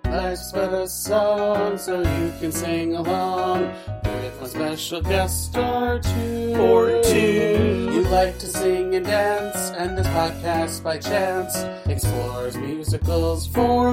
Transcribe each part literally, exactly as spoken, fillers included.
Life's but a song, so you can sing along with a special guest star two. Or two. You like to sing and dance, and this podcast by chance explores musicals for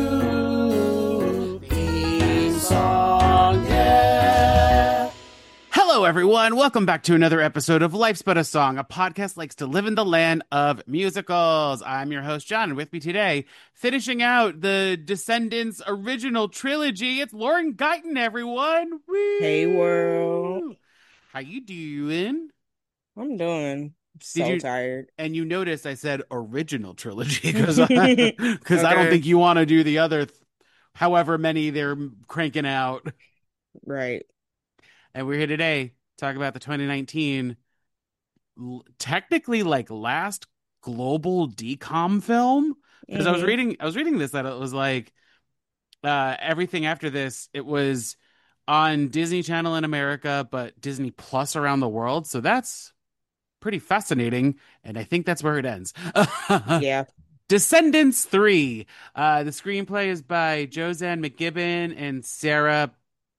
you. Theme song, yeah. Hello, everyone. Welcome back to another episode of Life's But a Song, a podcast that likes to live in the land of musicals. I'm your host, John, and with me today, finishing out the Descendants original trilogy, it's Lauren Guyton, everyone. Woo! Hey, world. How you doing? I'm doing so you, tired. And you notice I said original trilogy because I, because Okay. I don't think you want to do the other, th- however many they're cranking out. Right. And we're here today to talk about the twenty nineteen, l- technically like last global decom film. Because I was Mhm. reading, I was reading this that it was like uh, everything after this, it was on Disney Channel in America, but Disney Plus around the world. So that's pretty fascinating, and I think that's where it ends. Yeah. Descendants three. Uh, the screenplay is by Josanne McGibbon and Sarah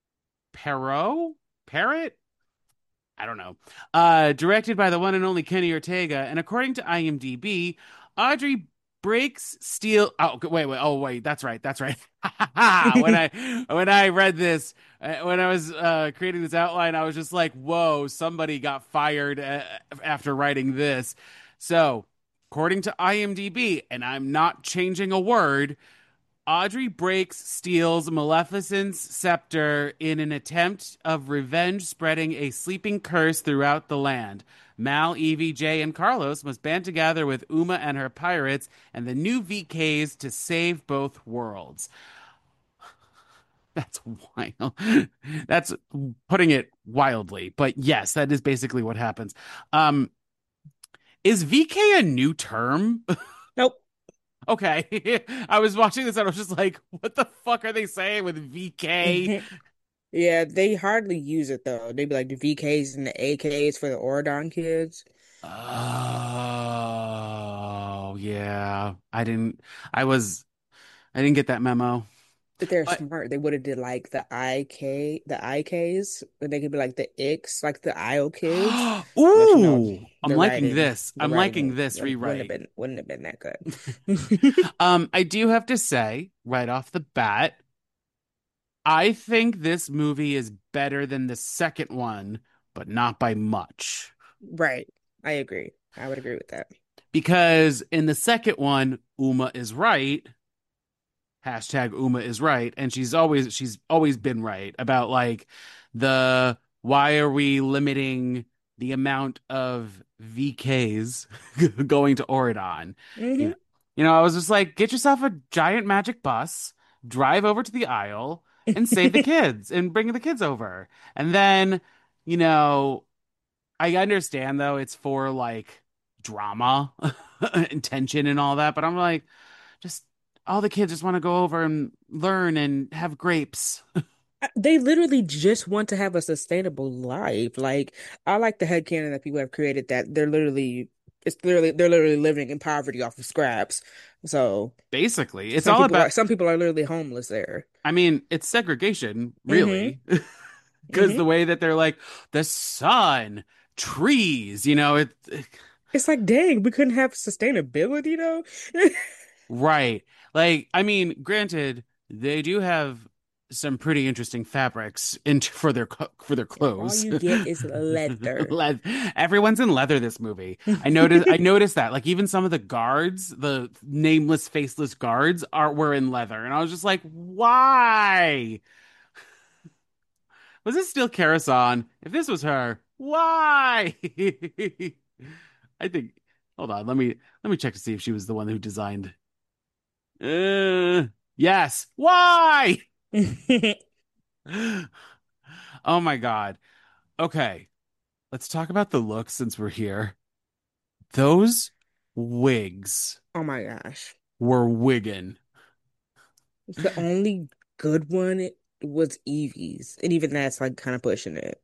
Perot. Parrot? I don't know. Uh, directed by the one and only Kenny Ortega, and according to IMDb, Audrey breaks steel. Oh, wait, wait. Oh, wait. That's right. That's right. when I when I read this, uh, when I was uh, creating this outline, I was just like, "Whoa! Somebody got fired uh, after writing this." So, according to IMDb, and I'm not changing a word. Audrey breaks steals Maleficent's scepter in an attempt of revenge, spreading a sleeping curse throughout the land. Mal, Evie, Jay, and Carlos must band together with Uma and her pirates and the new V Ks to save both worlds. That's wild. That's putting it wildly, but yes, that is basically what happens. Um, is V K a new term? Nope. Okay. I was watching this and I was just like, what the fuck are they saying with V K? Yeah, they hardly use it though. They be like the V Ks and the A Ks for the Oradon kids. Oh, yeah. I didn't, I was, I didn't get that memo. But they're But, smart. They would have did like the I K, the I Ks, and they could be like the X, like the I O kids. But you know, ooh, I'm the liking writing, this. the I'm liking writing this wouldn't, wouldn't have rewrite. been wouldn't have been that good. Um, I do have to say, right off the bat, I think this movie is better than the second one, but not by much. Right. I agree. I would agree with that. Because in the second one, Uma is right. Hashtag Uma is right. And she's always she's always been right about like the why are we limiting the amount of V Ks going to Oridon? You Hmm. know, you know, I was just like, get yourself a giant magic bus, drive over to the Isle, and save the kids and bring the kids over. And then, you know, I understand though it's for like drama and tension and all that, but I'm like, just all the kids just want to go over and learn and have grapes. They literally just want to have a sustainable life. Like I like the headcanon that people have created that they're literally it's literally they're literally living in poverty off of scraps. So Basically, it's some all people about, are some people are literally homeless there. I mean, it's segregation, Hmm. really, because Hmm. the way that they're like the sun, trees, you know, it, It's like, dang, we couldn't have sustainability though. right. Like, I mean, granted, they do have some pretty interesting fabrics in for their co- for their All clothes. you get is leather. Le- Everyone's in leather this movie. I noticed I noticed that. Like even some of the guards, the nameless, faceless guards are were in leather. And I was just like, why? Was this still Karasan? If this was her, why? I think hold on, let me let me check to see if she was the one who designed. Uh, yes. Why? Oh my God. Okay. Let's talk about the look since we're here. Those wigs Oh my gosh. were wiggin'. The only good one was Evie's. And even that's like kind of pushing it.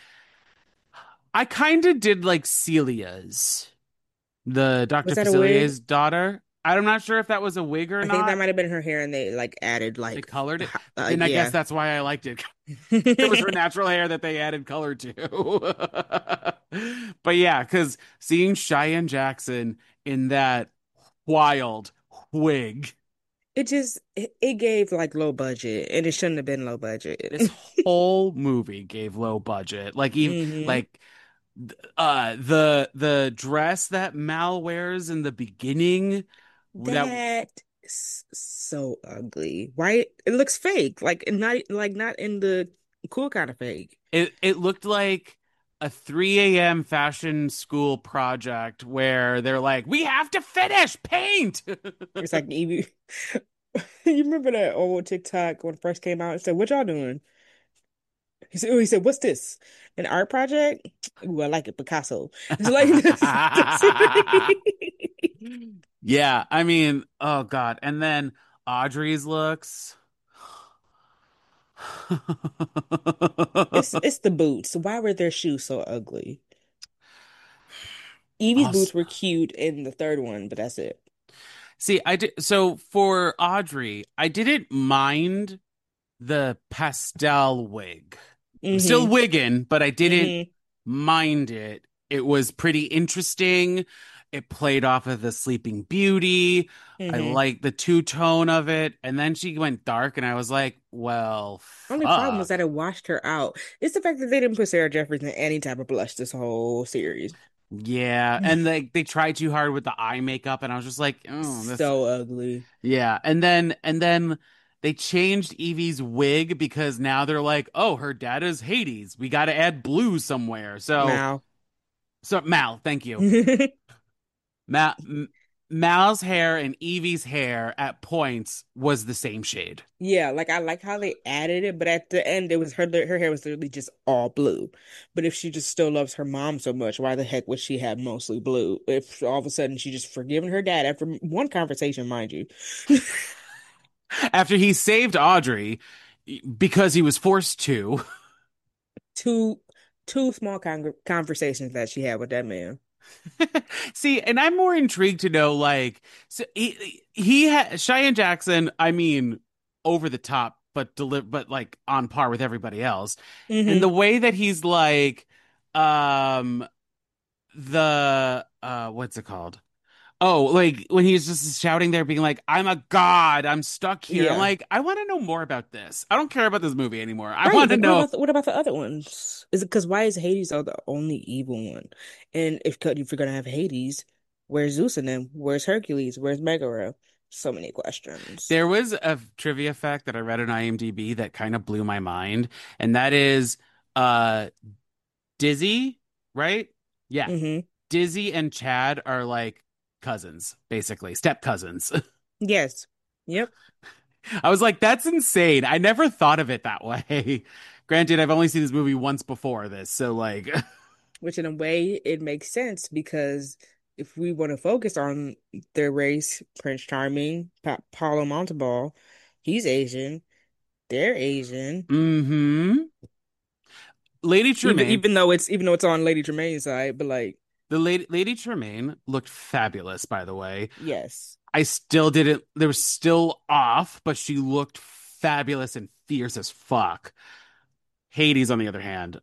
I kind of did like Celia's, the Was doctor that a wig? Facilier's daughter. I'm not sure if that was a wig or I think that not. might have been her hair, and they like added They like, colored it. h- uh, Then I guess yeah. that's why I liked it. It was her natural hair that they added color to. But yeah, because seeing Cheyenne Jackson in that wild wig, It just it, it gave like low budget, and it shouldn't have been low budget. this whole movie gave low budget. Like even hmm like uh the the dress that Mal wears in the beginning that That is so ugly. Why it looks fake? Like not like not in the cool kind of fake. it it looked like a three a m fashion school project where they're like, we have to finish paint. It's like Evie. You remember that old TikTok when it first came out? It said, "What y'all doing?" He said, "Oh, he said, what's this? An art project? Ooh, I like it, Picasso." It's like this. Yeah, I mean, oh God. And then Audrey's looks. It's it's the boots. Why were their shoes so ugly? Evie's Also, boots were cute in the third one, but that's it. see, I did so for Audrey, I didn't mind the pastel wig. I'm still hmm wigging, but I didn't hmm mind it. It was pretty interesting. It played off of the Sleeping Beauty. I hmm liked the two tone of it. And then she went dark, and I was like, well, Only problem was fuck. that it washed her out. It's the fact that they didn't put Sarah Jeffers in any type of blush this whole series. Yeah. And they they tried too hard with the eye makeup, and I was just like, oh, this So ugly. yeah. And then and then they changed Evie's wig because now they're like, oh, her dad is Hades. We gotta add blue somewhere. So Mal. so Mal, thank you. Mal, M- Mal's hair and Evie's hair at points was the same shade. Yeah, like I like how they added it, but at the end it was her her hair was literally just all blue. But if she just still loves her mom so much, why the heck would she have mostly blue? If all of a sudden she just forgiven her dad after one conversation, mind you. After he saved Audrey because he was forced to. Two two small con conversations that she had with that man. See, and I'm more intrigued to know, like, so he he ha Cheyenne Jackson, I mean, over the top, but deli but like on par with everybody else. And the hmm way that he's like, um, the uh, what's it called? Oh, like when he's just shouting there, being like, "I'm a god, I'm stuck here." I'm Yeah. like, I want to know more about this. I don't care about this movie anymore. I Right. want to Like what know. about the, what about the other ones? Is it because why is Hades the only evil one? And if if you're gonna have Hades, where's Zeus and them? Where's Hercules? Where's Megara? So many questions. There was a trivia fact that I read on IMDb that kind of blew my mind, and that is, uh, Dizzy, right? Yeah, hmm Dizzy and Chad are like cousins, basically, step cousins. Yes. Yep. I was like, that's insane. I never thought of it that way. Granted, I've only seen this movie once before this, so like, Which in a way it makes sense because if we want to focus on their race, Prince Charming, pa Paulo Montalban, he's Asian. They're Asian. mm-hmm. Lady Even Tremaine, even though it's even though it's on Lady Tremaine's side, but like, the lady Lady Tremaine looked fabulous, by the way. yes. I still didn't, they were still off, but she looked fabulous and fierce as fuck. Hades, on the other hand,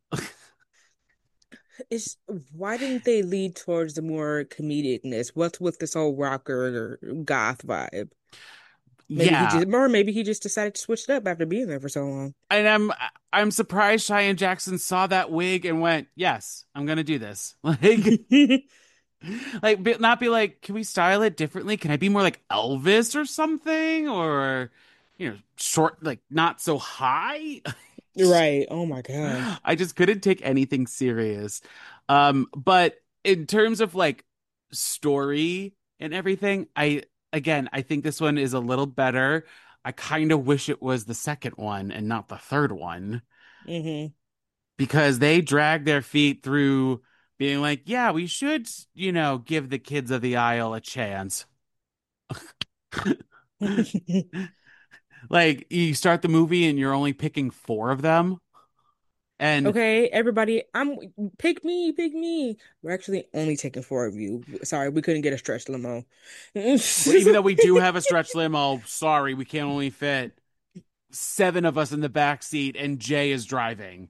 It's why didn't they lead towards the more comedicness? What's with this whole rocker or goth vibe? Maybe he yeah. just, or maybe he just decided to switch it up after being there for so long. And I'm I'm surprised Cheyenne Jackson saw that wig and went, "Yes, I'm gonna do this." Like, like be, not be like, "Can we style it differently? Can I be more like Elvis or something?" Or, you know, short, like not so high. Right. Oh my gosh. I just couldn't take anything serious. Um, but in terms of like story and everything, I again, I think this one is a little better. I kind of wish it was the second one and not the third one hmm because they dragged their feet through being like, yeah, we should, you know, give the kids of the aisle a chance. Like you start the movie and you're only picking four of them. And Okay, everybody, I'm pick me, pick me. We're actually only taking four of you. Sorry, we couldn't get a stretch limo. well, even though we do have a stretch limo, sorry, we can only fit seven of us in the back seat, and Jay is driving.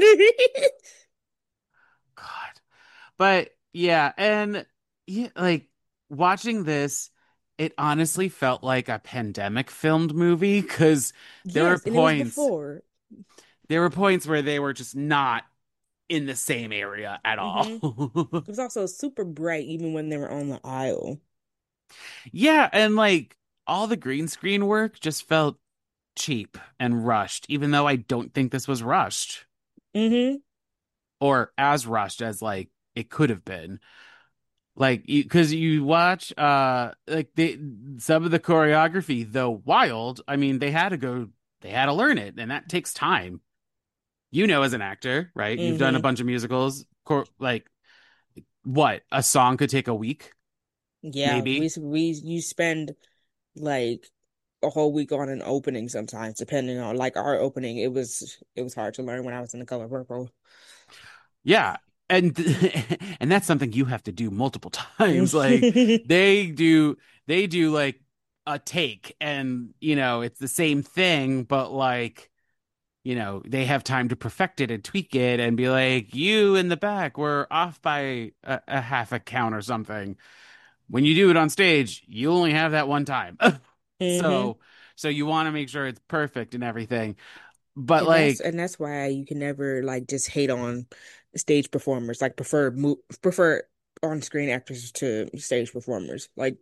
God. But yeah, and yeah, like watching this, it honestly felt like a pandemic filmed movie because there were Yes, and it was points, before. there were points where they were just not in the same area at all. Hmm. It was also super bright even when they were on the aisle. Yeah, and like all the green screen work just felt cheap and rushed, even though I don't think this was rushed Hmm. or as rushed as like it could have been. Like you, because you watch uh like they some of the choreography, though wild, I mean they had to go they had to learn it, and that takes time. You know, as an actor, right? You've done a Hmm. bunch of musicals. Chor- like what? A song could take a week, Yeah, we maybe. we you spend like a whole week on an opening sometimes, depending on like our opening. It was it was hard to learn when I was in The Color Purple. Yeah. And and that's something you have to do multiple times. Like they do they do like a take, and you know, it's the same thing, but like you know, they have time to perfect it and tweak it and be like, you in the back were off by a, a half a count or something. When you do it on stage, you only have that one time. Hmm. So, so you want to make sure it's perfect and everything. But And that's like, and that's why you can never like just hate on stage performers. Like prefer mo prefer on-screen actors to stage performers. Like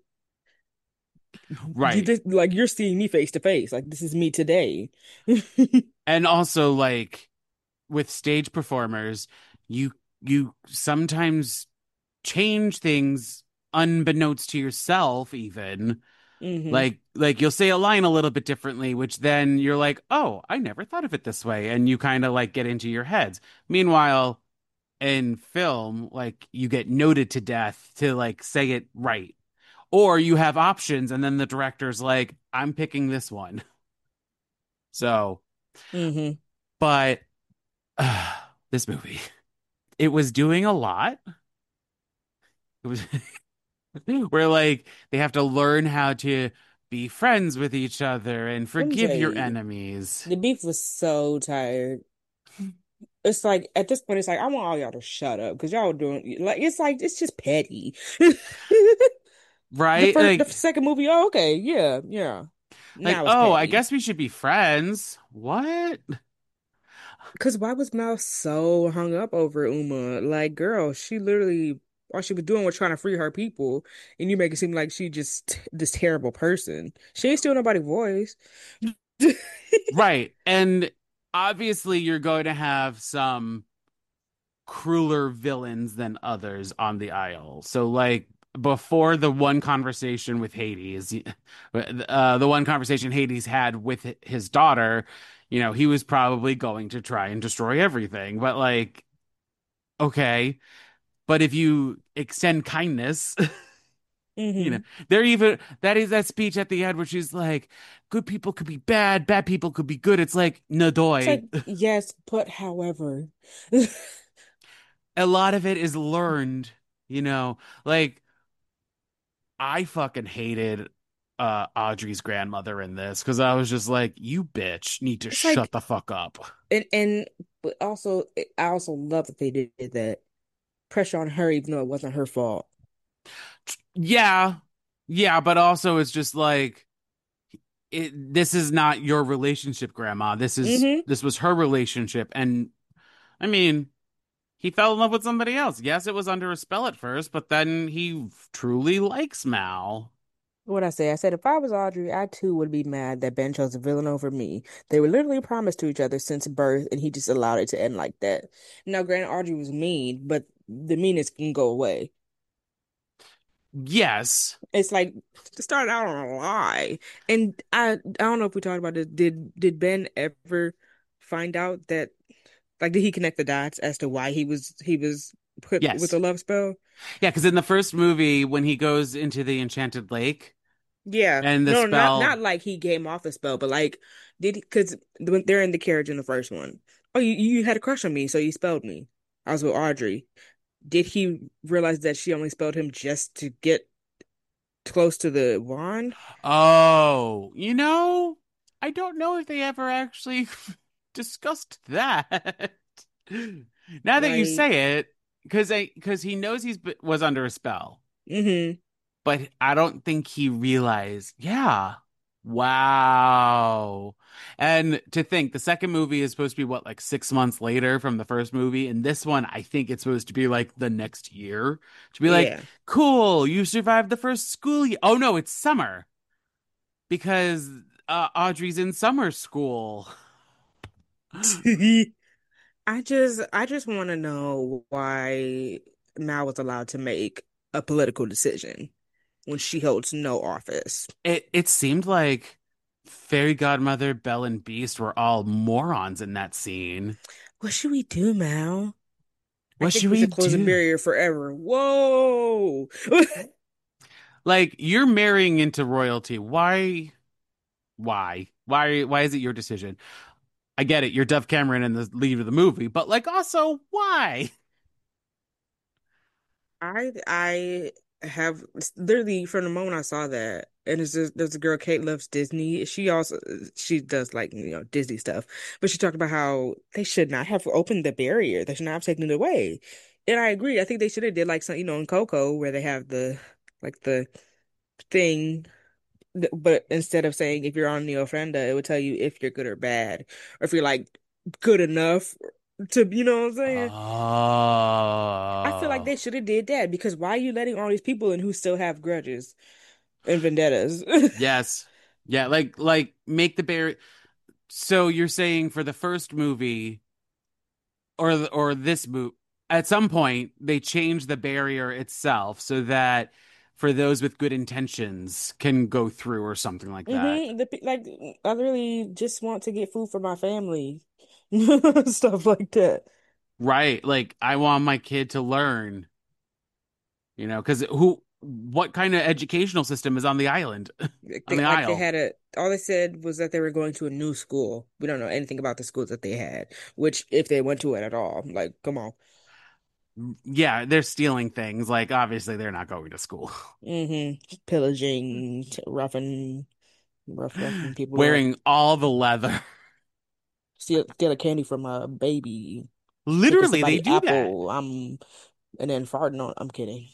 you right. just like you're seeing me face to face. Like this is me today. And also like with stage performers, you you sometimes change things unbeknownst to yourself even. Hmm. Like like you'll say a line a little bit differently, which then you're like, "Oh, I never thought of it this way." And you kind of like get into your heads. Meanwhile, in film, like you get noted to death to like say it right. Or you have options and then the director's like, "I'm picking this one." So, Hmm. but uh, this movie, it was doing a lot. It was where like they have to learn how to be friends with each other and Let me forgive tell your you, enemies. the beef was so tired. It's like at this point, it's like I want all y'all to shut up because y'all doing like it's like it's just petty. The Right? first, the Like second movie, oh, okay, yeah, yeah. like, Now it's oh, I petty. guess we should be friends. What? Because why was Mel so hung up over Uma? Like, girl, she literally all she was doing was trying to free her people, and you make it seem like she just this terrible person. She ain't steal nobody's voice. Right. And obviously you're going to have some crueler villains than others on the aisle. So like before the one conversation with Hades, uh, the one conversation Hades had with his daughter, you know, he was probably going to try and destroy everything. But like, okay, but if you extend kindness, you know, Hmm. they're even that is that speech at the end where she's like, good people could be bad, bad people could be good. It's like, It's like, Nadoy. yes, but however. A lot of it is learned, you know, like I fucking hated uh Audrey's grandmother in this because I was just like, you bitch need to It's shut like, the fuck up. and and but also, I also love that they did that pressure on her, even though it wasn't her fault. Yeah. Yeah, but also it's just like it, this is not your relationship, grandma. This is Hmm. this was her relationship. And I mean, he fell in love with somebody else. Yes, it was under a spell at first, but then he truly likes Mal. What I say? I said if I was Audrey, I too would be mad that Ben chose a villain over me. They were literally promised to each other since birth, and he just allowed it to end like that. Now, granted, Audrey was mean, but the meanness can go away. Yes. It's like to start out on a lie. And I I don't know if we talked about this. Did did Ben ever find out that like did he connect the dots as to why he was he was put with Yes. a love spell? Yeah, because in the first movie, when he goes into the Enchanted Lake Yeah. and the No, not not spell, like he came off the spell, but like did because when they're in the carriage in the first one. Oh, you, you had a crush on me, so you spelled me. I was with Audrey. Did he realize that she only spelled him just to get close to the wand? Oh, you know, I don't know if they ever actually discussed that. Now that you Like, say it, because I because he knows he's b- was under a spell, mm-hmm. but I don't think he realized. Yeah, wow. And to think the second movie is supposed to be what, like six months later from the first movie, and this one I think it's supposed to be like the next year. To be like, Yeah. cool, you survived the first school year. Oh no, it's summer because uh, Audrey's in summer school. I just I just want to know why Mal was allowed to make a political decision when she holds no office. It it seemed like Fairy Godmother, Belle, and Beast were all morons in that scene. What should we do, Mal? I What think should we we should close the do? barrier forever. Whoa! Like, you're marrying into royalty. Why? Why? Why? Why is it your decision? I get it. You're Dove Cameron in the lead of the movie, but like, also, why? I I have literally from the moment I saw that, and it's just there's a girl Kate loves Disney. She also she does like you know Disney stuff, but she talked about how they should not have opened the barrier. They should not have taken it away. And I agree. I think they should have did like some you know in Coco where they have the like the thing, th- but instead of saying if you're on the ofrenda, it would tell you if you're good or bad, or if you're like good enough to you know what I'm saying. I feel like Oh, they should have did that because why are you letting all these people in who still have grudges and vendettas? yes. Yeah, like like make the bear. So you're saying for the first movie or or this movie, at some point they change the barrier itself so that for those with good intentions can go through or something like that. hmm The, pe- like I really just want to get food for my family, stuff like that. Right. Like I want my kid to learn, you know, because who what kind of educational system is on the island, Like on they, the like they isle? had a all they said was that they were going to a new school. We don't know anything about the schools that they had, which if they went to it at all. Like, come on. Yeah, they're stealing things. Like obviously they're not going to school. hmm Pillaging, t- roughing, rough roughing people up. Wearing all the leather. Steal, steal a candy from a baby. Taking Literally, they somebody do that. apple. I'm and then farting on. I'm kidding.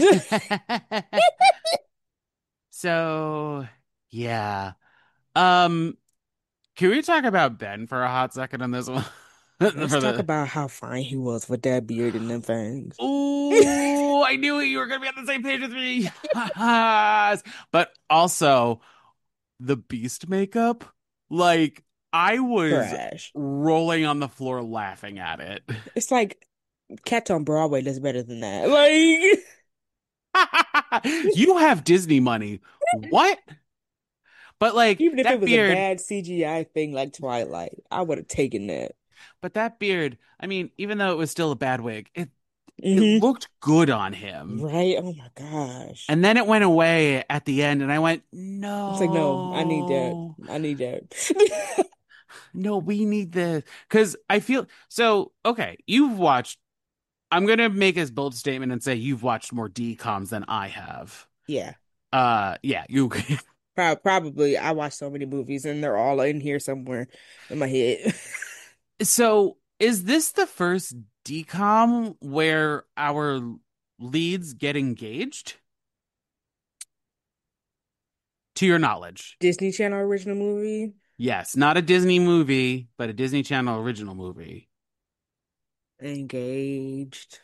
So, yeah. Um, can we talk about Ben for a hot second on this one? Let's For talk the about how fine he was with that beard and them fangs. Oh, I knew it. You were gonna be on the same page with me. Yes. But also the Beast makeup, like I was Trash. rolling on the floor laughing at it. It's like Cats on Broadway does better than that. Like, You have Disney money. What? But like even if it that was a beard, bad C G I thing like Twilight, I would have taken that. but that beard, I mean, even though it was still a bad wig, it it hmm looked good on him. Right? Oh my gosh. And then it went away at the end, and I went, It's like, no, I need that. no, I need that. no, we need this. Because I feel so, okay, you've watched, I'm going to make a bold statement and say you've watched more D COMs than I have. Yeah. Uh, yeah, you. Prob Probably I watch so many movies and they're all in here somewhere in my head. So is this the first D COM where our leads get engaged? To your knowledge? Disney Channel original movie. Yes, not a Disney movie, but a Disney Channel original movie. Engaged.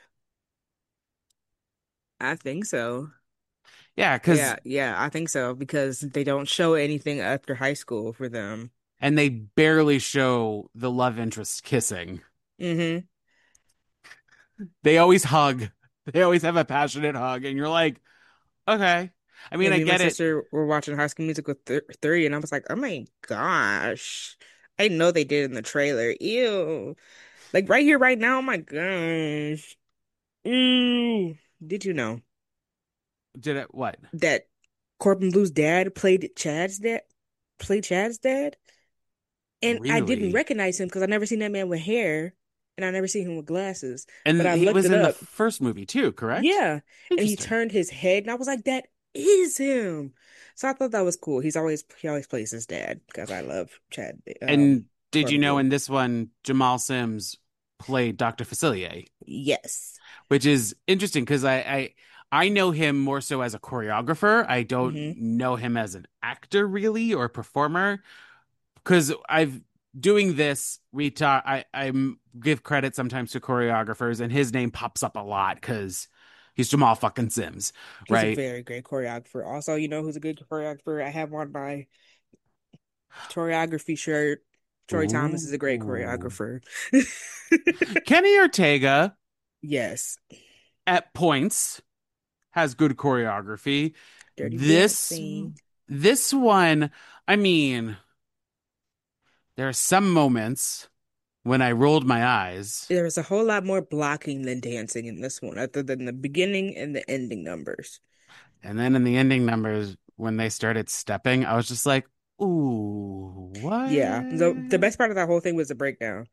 I think so. Yeah, because Yeah, yeah, I think so because they don't show anything after high school for them. and they barely show the love interest kissing. hmm They always hug. They always have a passionate hug, and you're like, okay. I Yeah, mean, I me and my get it. sister were watching High School Musical th three, and I was like, "Oh my gosh, I know they did in the trailer. Ew, like right here, right now. Oh my gosh. Ew. Did you know Did it what? that Corbin Blue's dad played Chad's dad? Played Chad's dad? And I didn't Really? recognize him because I never seen that man with hair, and I never seen him with glasses. But And I he looked was it in the up. first movie too, correct? Yeah. And he Interesting. turned his head, and I was like, that is him. So I thought that was cool. He's always he always plays his dad because I love Chad um And did you Corbin know Blue. in this one, Jamal Sims played doctor Facilier, Yes. which is interesting because I, I I know him more so as a choreographer. I don't Hmm. know him as an actor really or performer because I've doing this. We talk. I I give credit sometimes to choreographers, and his name pops up a lot because he's Jamal fucking Sims, He's a right? very great choreographer. Also, you know who's a good choreographer? I have on my choreography shirt. Troy Thomas is a great Ooh. choreographer. Kenny Ortega Yes. at points has good choreography. Dirty This Dancing. this one, I mean, there are some moments when I rolled my eyes, There was a whole lot more blocking than dancing in this one, other than the beginning and the ending numbers. and then in the ending numbers, when they started stepping, I was just like, "Ooh, Yeah. The the what?" best part of that whole thing was the breakdown.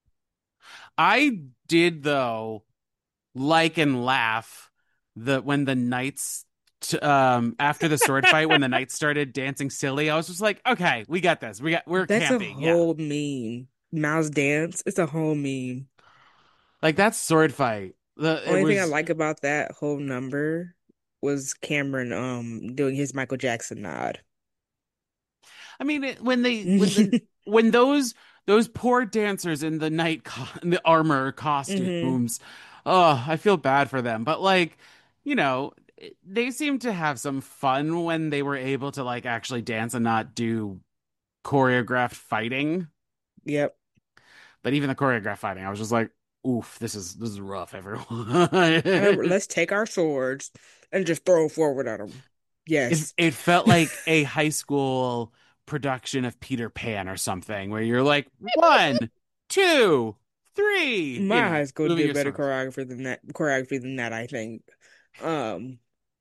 I did though like and laugh the when the knights t um after the sword fight when the knights started dancing silly. I was just like, "Okay, we got this. We got we're That's a camping." Yeah. whole meme. Mouse dance. It's a whole meme. Like that sword fight. The it Only thing I was like about that whole number was Cameron um doing his Michael Jackson nod. I mean, it, when they when the when those those poor dancers in the night co in the armor Hmm. costumes, oh, I feel bad for them. But like, you know, they seem to have some fun when they were able to like actually dance and not do choreographed fighting. Yep. But even the choreographed fighting, I was just like, oof, this is this is rough, Uh, everyone. let's take our swords and just throw forward at them. It Yes. it felt like a high school production of Peter Pan or something, where you're like one, two, three, you My know, high school moving did your better swords. choreography than that choreography than that, I think. Um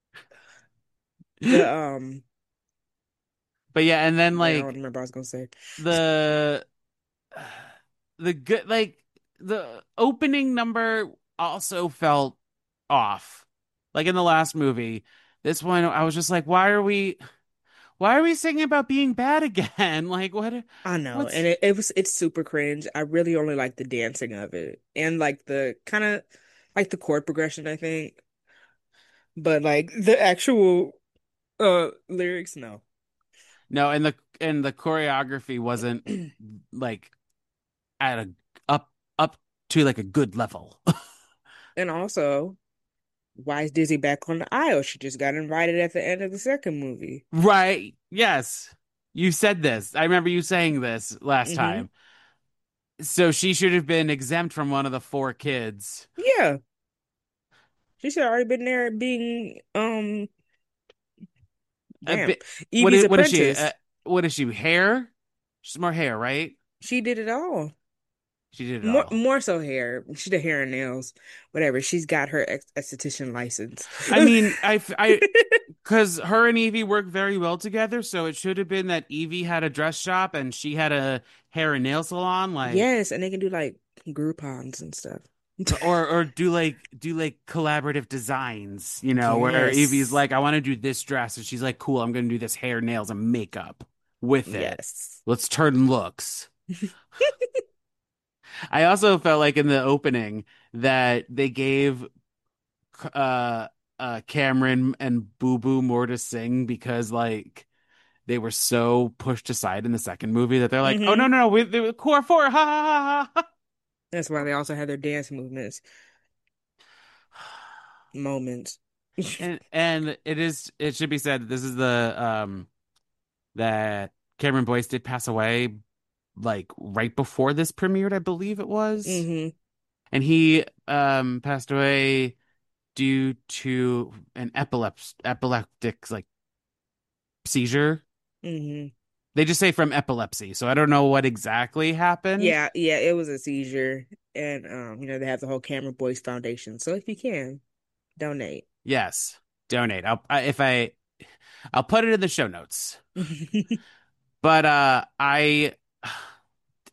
the um But yeah, and then yeah, I don't like remember what I was gonna say. the the good like the opening number also felt off. Like in the last movie, this one I was just like, why are we why are we singing about being bad again? Like what I know, and what's it, it was it's super cringe. I really only like the dancing of it and like the kind of like the chord progression, I think. But like the actual uh lyrics, no. no, and the and the choreography wasn't like at a up up to like a good level. And also, why is Dizzy back on the aisle? She just got invited at the end of the second movie. Right. Yes. You said this. I remember you saying this last Hmm. time. So she should have been exempt from one of the four kids. Yeah, she should have already been there being um A damn bit, what Evie's is what is she? Uh, apprentice. what is she? Hair? She's more hair, right? She did it all. She did it More all. more so hair. She did hair and nails, whatever. She's got her ex esthetician license. I mean, I I because her and Evie work very well together, so it should have been that Evie had a dress shop and she had a hair and nail salon, like Yes, and they can do like Groupons and stuff. or or do like do like collaborative designs, you know, where Evie's Yes. like, I want to do this dress, and she's like, cool, I'm gonna do this hair, nails, and makeup with it. Yes. Let's turn looks. I also felt like in the opening that they gave uh uh Cameron and Boo Boo more to sing because like they were so pushed aside in the second movie that they're like, oh no Hmm. no no, we, they, core four, ha ha ha That's why they also have their dance movements, ha. moments. And and it is it should be said this is the um that Cameron Boyce did pass away like right before this premiered, I believe it was. Hmm. And he um passed away due to an epileps epileptic like seizure. Hmm. They just say from epilepsy, so I don't know what exactly happened. Yeah, yeah, it was a seizure. And um, you know, they have the whole Cameron Boyce Foundation. So if you can, donate. Yes, donate. I'll I, if I I'll put it in the show notes. But uh I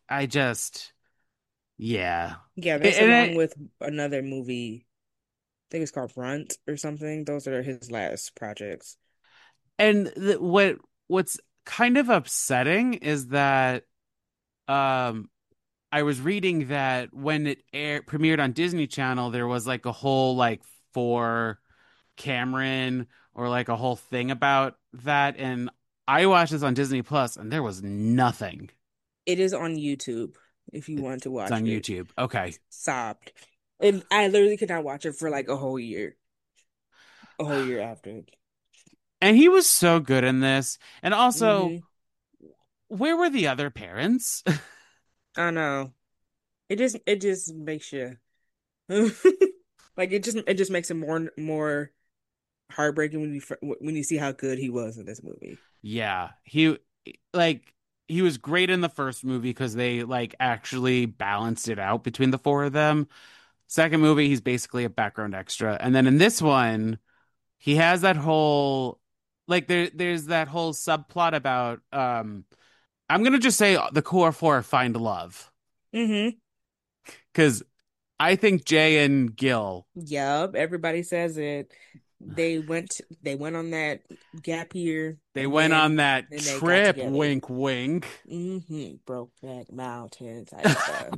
I just, yeah. Yeah, that's And along it, with another movie. I think it's called Runt or something. Those are his last projects. and the, what what's kind of upsetting is that um I was reading that when it air premiered on Disney Channel, there was like a whole like for Cameron or like a whole thing about that, and I watched this on Disney Plus, and there was nothing. It is on YouTube if you want to It's watch on it. YouTube. Okay. Sobbed. And I literally could not watch it for like a whole year. A whole year after. And he was so good in this. And also, Hmm. where were the other parents? I know. It just it just makes you like it just it just makes it more more heartbreaking when you fir- when you see how good he was in this movie. Yeah, he like he was great in the first movie because they like actually balanced it out between the four of them. Second movie, he's basically a background extra. And then in this one, he has that whole like there there's that whole subplot about um I'm gonna just say the core four find love. Hmm. Because I think Jay and Gil, Yup, everybody says it. They went they went on that gap year they and went on then that then they got trip, together. wink wink. Hmm. Brokeback Mountain type stuff.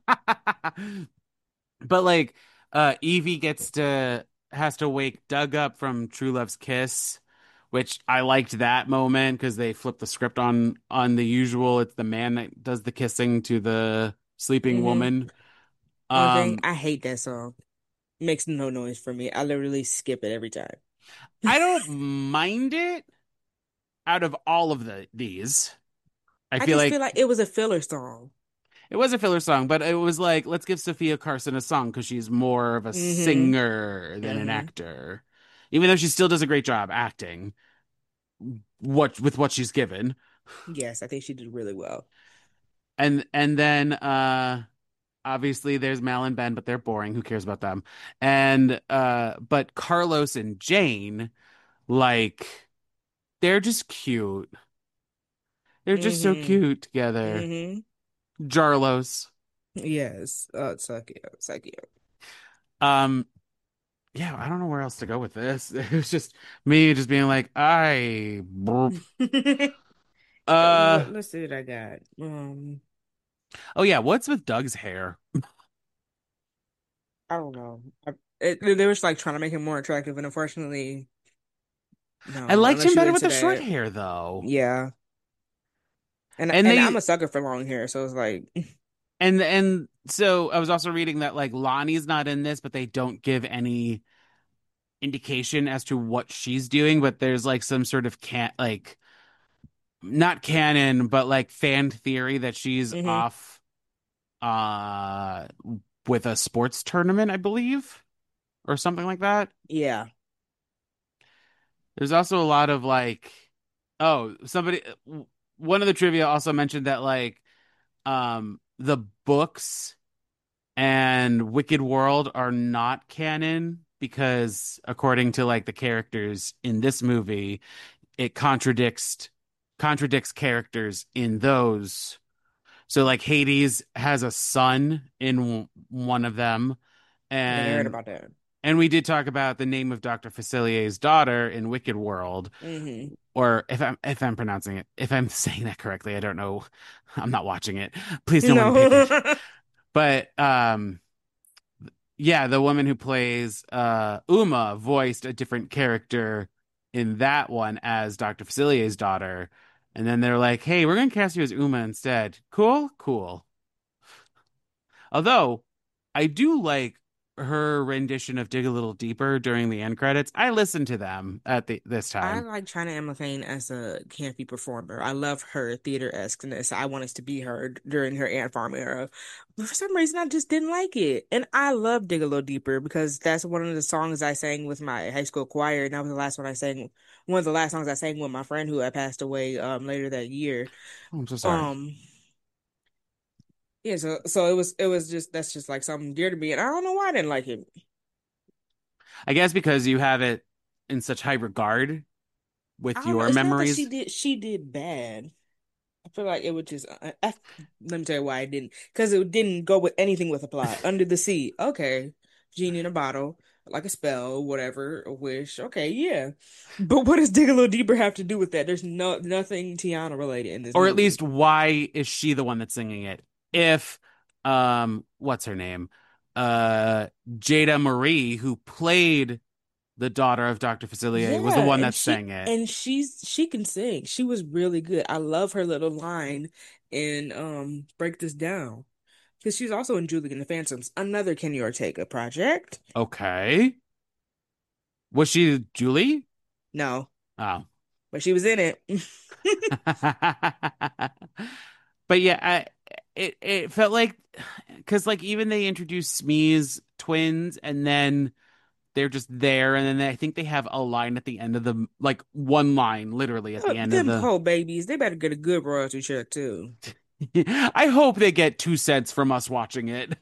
But like uh Evie gets to has to wake Doug up from True Love's kiss, which I liked that moment because they flipped the script on on the usual. It's the man that does the kissing to the sleeping Hmm. woman. Only thing, Um I hate that song. Makes no noise for me. I literally skip it every time. I don't mind it out of all of the these. I I feel just like feel like it was a filler song. it was a filler song, but it was like, let's give Sophia Carson a song because she's more of a Hmm. singer than an Hmm. actor. Even though she still does a great job acting what with what she's given. Yes, I think she did really well. And and then uh obviously there's Mal and Ben, but they're boring. Who cares about them? And uh but Carlos and Jane, like they're just cute. They're just so Hmm. cute together. Hmm. Jarlos. Yes. Oh, it's so cute. So cute. Um yeah, I don't know where else to go with this. It was just me just being like, I uh What let's see what I got. Um, oh yeah, what's with Doug's hair? I don't know. I, it, they were just like trying to make him more attractive, and unfortunately, I no, liked him unless you better with into the short that. hair though. Yeah. And And and I'm they a sucker for long hair, so it's like, and and so I was also reading that like Lonnie's not in this, but they don't give any indication as to what she's doing, but there's like some sort of can't like not canon, but like fan theory that she's hmm, off uh with a sports tournament, I believe, or something like that. yeah. There's also a lot of like, oh, somebody, one of the trivia also mentioned that like, um, the books and Wicked World are not canon because according to like the characters in this movie, it contradicts contradicts characters in those. So like Hades has a son in w- one of them, Yeah, I heard and about that. and we did talk about the name of Doctor Facilier's daughter in Wicked World, Hmm. or if I'm if I'm pronouncing it, if I'm saying that correctly, I don't know. I'm not watching it. Please don't let me pick it. No. But um yeah, the woman who plays uh Uma voiced a different character in that one as Doctor Facilier's daughter. And then they're like, "Hey, we're going to cast you as Uma instead." Cool, cool. Although I do like her rendition of Dig a Little Deeper during the end credits. I listened to them at the this I time. like China Amicane as a campy performer. I love her theater-esqueness. I wanted to be her during her Ant Farm era. But for some reason, I just didn't like it. And I love Dig a Little Deeper because that's one of the songs I sang with my high school choir. And that was the last one I sang, one of the last songs I sang with my friend who had passed away um later that year. Oh, I'm so sorry. Um, yeah, so so it was it was just that's just like something dear to me. And I don't know why I didn't like it. I guess because you have it in such high regard I with don't know. your It's not that she memories. did she did bad. feel like it would just. I, I, let me tell you why I didn't. Because it didn't go with anything with a plot. Under the Sea, okay, genie in a bottle, like a spell, whatever, a wish. Okay, yeah. But what does Dig a Little Deeper have to do with that? There's no nothing Tiana related in this Or at movie. least why is she the one that's singing it? If um what's her name? Uh Jada Marie, who played the daughter of Doctor Facilier, was the Yeah, one and that she sang it. and she's she can sing. She was really good. I love her little line in um Break This Down. Because she's also in Julie and the Phantoms, another Kenny Ortega project. Okay. Was she Julie? No, Oh. but she was in it. But yeah, I, it it felt like because like even they introduced Smee's twins and then they're just there and then they, I think they have a line at the end of the like one line literally at Uh, the end of Them the poor babies, they better get a good royalty check too. I hope they get two cents from us watching it.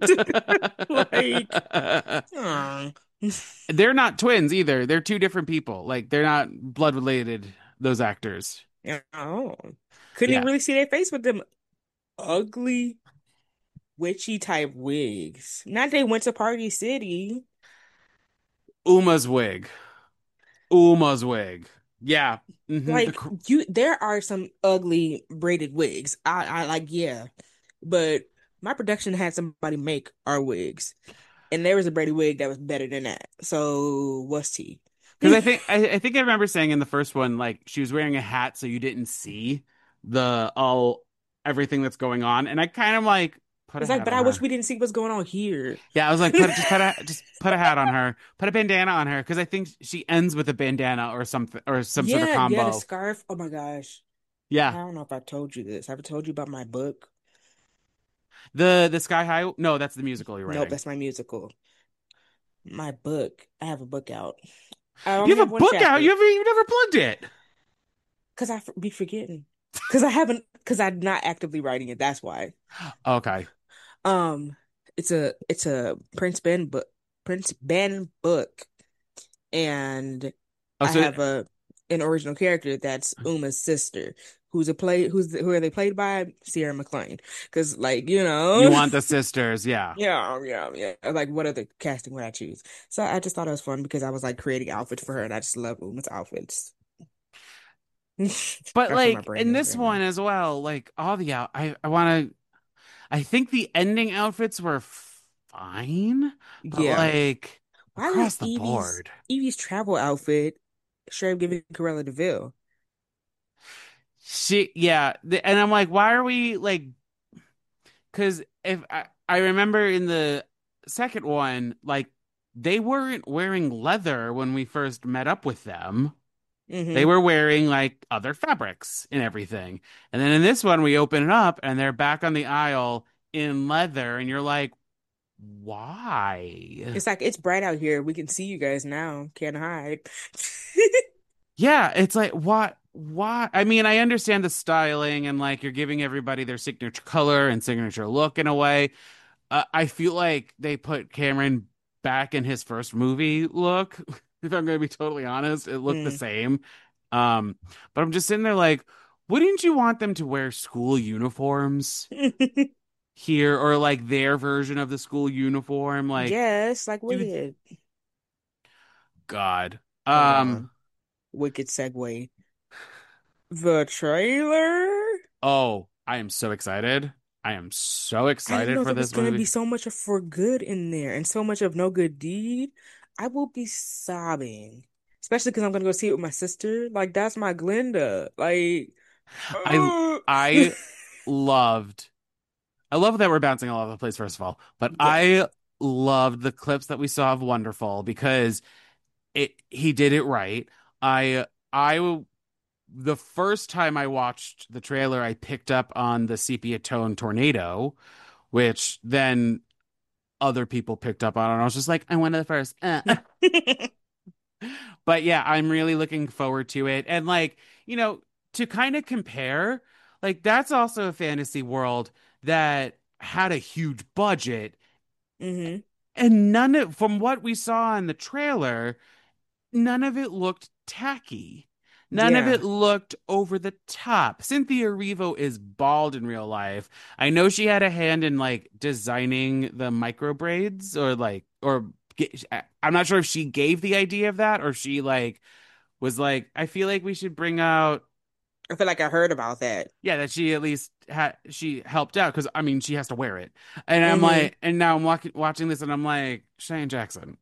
Like, aw. They're not twins either. They're two different people. Like they're not blood related, those actors. Yeah, oh. Couldn't even Yeah. really see their face with them ugly, witchy type wigs. Not they went to Party City. Uma's wig. Uma's wig. Yeah. hmm The Like cr- you, there are some ugly braided wigs. I, I like, yeah, but my production had somebody make our wigs, and there was a braided wig that was better than that. So what's tea? Because I think I, I think I remember saying in the first one, like she was wearing a hat, so you didn't see the all everything that's going on, and I kind of like put a It's like, hat but on I wish her. we didn't see what's going on here. Yeah, I was like, put just put a just put a hat on her, put a bandana on her, because I think she ends with a bandana or something or some sort of Yeah, yeah, the combo. scarf. Oh my gosh. I Yeah, don't know if I told you this. Have I told you about my book? the the Sky High. No, that's the musical you're Nope, writing. that's my musical. My book. I have a book out. I only You have have a one book out. You chapter haven't you never plugged it. because I f- be forgetting. Because I haven't, because I'm not actively writing it. That's why. Okay. Um, it's a it's a Prince Ben book, Prince Ben book, and Oh, I so have a an original character that's Uma's sister, who's a play who's who are they played by? Sierra McLean. Because like you you know, want the sisters? Yeah. yeah, yeah, yeah. Like what other casting would I choose? So I just thought it was fun because I was like creating outfits for her, and I just love Uma's outfits. But That's where my like brain in is this right now. one as well, like all the out, I I want to. I think the ending outfits were fine, but Yeah. like Why was across the Evie's board, Evie's travel outfit straight up giving Cruella de Vil? she yeah, the, and I'm like, why are we like? Because if I I remember in the second one, like they weren't wearing leather when we first met up with them. They Hmm. were wearing like other fabrics and everything. And then in this one, we open it up and they're back on the aisle in leather, and you're like, why? It's like it's bright out here. We can see you guys now. Can't hide. Yeah, it's like what why? I mean, I understand the styling and like you're giving everybody their signature color and signature look in a way. Uh, I feel like they put Cameron back in his first movie look. If I'm going to be totally honest, it looked the Mm. same. Um, but I'm just sitting there like, wouldn't you want them to wear school uniforms here or like their version of the school uniform? Like, Yes, like do Wicked. God. Hold Um, on. Wicked segue. The trailer? oh, I am so excited. I am so I didn't excited know for there was this gonna be movie. so much of for good in there and so much of no good deed. I will be sobbing. Especially because I'm gonna go see it with my sister. Like that's my Glinda. Like I uh. I loved I love that we're bouncing all over the place, first of all, but Yeah. I loved the clips that we saw of Wonderful because it he did it right. I I the first time I watched the trailer, I picked up on the sepia tone tornado, which then other people picked up on, and I was just like, I went to the first. Uh. But yeah, I'm really looking forward to it, and like you know, to kind of compare, like that's also a fantasy world that had a huge budget Hmm. and none of from what we saw in the trailer, none of it looked tacky. None of it Yeah. looked over the top. Cynthia Erivo is bald in real life. I know she had a hand in like designing the micro braids or like or ge- I'm not sure if she gave the idea of that or she like was like I feel like we should bring out I feel like I heard about that. yeah that she at least had she helped out because I mean she has to wear it. And I'm Hmm. like and now I'm walking, watching this and I'm like Shane Jackson,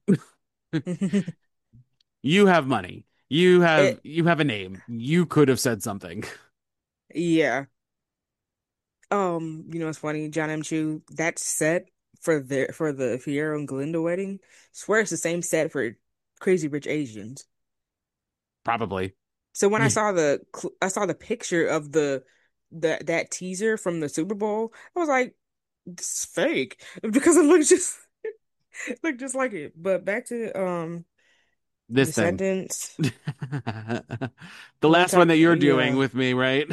you have money. You have It, you have a name. You could have said something. yeah. Um, you know, it's funny, John M. Chu, that set for the for the Fiero and Glinda wedding, swear it's the same set for Crazy Rich Asians. Probably. So when I saw the cl- I saw the picture of the the that teaser from the Super Bowl, I was like, this is fake because it looks just it looked just like it. But back to um This thing. Descendants, The one last one time, that you're doing yeah. with me, right?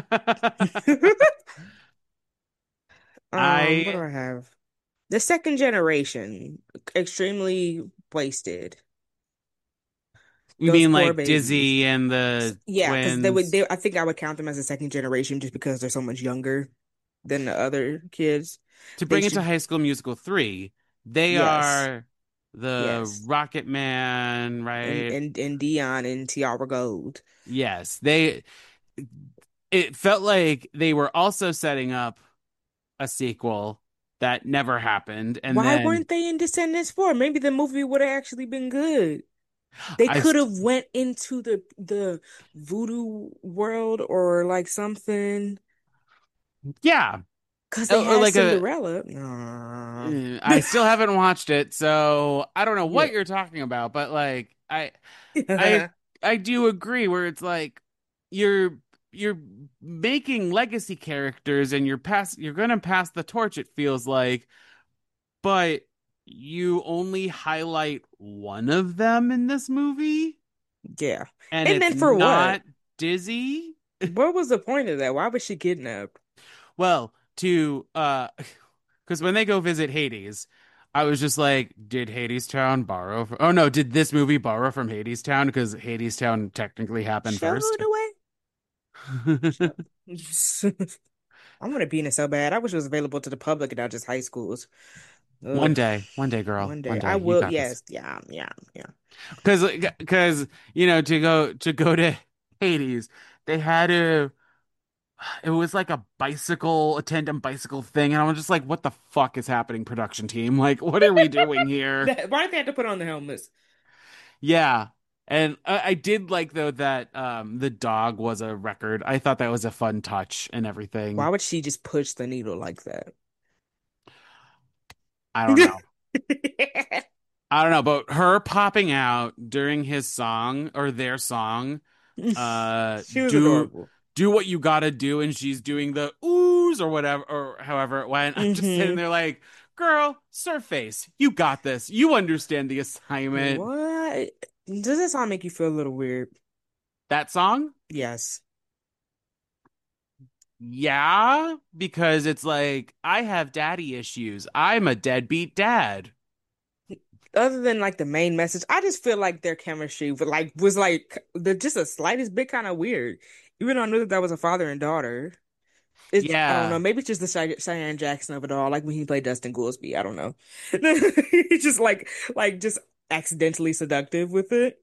Um, what do I, I have? The second generation, extremely wasted. you Those mean poor like babies. Dizzy and S- the Yeah, because they would twins they I think I would count them as a second generation just because they're so much younger than the other kids. to They bring it to should, High School Musical three. They yes, are the yes. Rocket Man, And right? and and Dion and Tiara Gold. Yes. They, it felt like they were also setting up a sequel that never happened. And Why then weren't they in Descendants four? Maybe the movie would have actually been good. They I, could st- have went into the the voodoo world or like something yeah, because they or, or had like a, Cinderella. Nah. Uh, I still haven't watched it, so I don't know Yeah. what you're talking about, but like I I I do agree where it's like you're you're making legacy characters and you're pass you're gonna pass the torch, it feels like, but you only highlight one of them in this movie, Yeah. and And it's then for what? not Dizzy. What was the point of that? Why was she kidnapped? Well, to uh because when they go visit Hades, I was just like, did Hades Town borrow from, oh no, did this movie borrow from Hades Town? Because Hades Town technically happened Show first. the way. Show. I want to be in it so bad. I wish it was available to the public and not just high schools. One Ugh. day, one day, girl, One one day I day, you will. got this. Yes. Yeah. Yeah. Yeah. Because, because you know, to go to go to Hades, they had to. It was like a bicycle, a tandem bicycle thing, and I was just like, "What the fuck is happening, production team? Like, what are we doing here?" That, why did they have to put on the helmets? Yeah. And I, I did like though that um the dog was a record. I thought that was a fun touch and Why everything. would she just push the needle like that? I don't know. I don't know, but her popping out during his song or their song, uh She was do adorable. do what you gotta do, and she's doing the oohs or whatever or however it went. I'm just sitting Hmm. there like, girl, surface. You got this. You understand the assignment. What? Does this all make you feel a little weird? That song? Yes. Yeah, because it's like I have daddy issues. I'm a deadbeat dad. Other than like the main message, I just feel like their chemistry was like was like the just the slightest bit kind of weird. Even though I knew that that was a father and daughter. It's I don't know. Yeah, Maybe it's just the Chey- Cheyenne Jackson of it all, like when he played Dustin Goolsby. I don't know. He's just like like just accidentally seductive with it.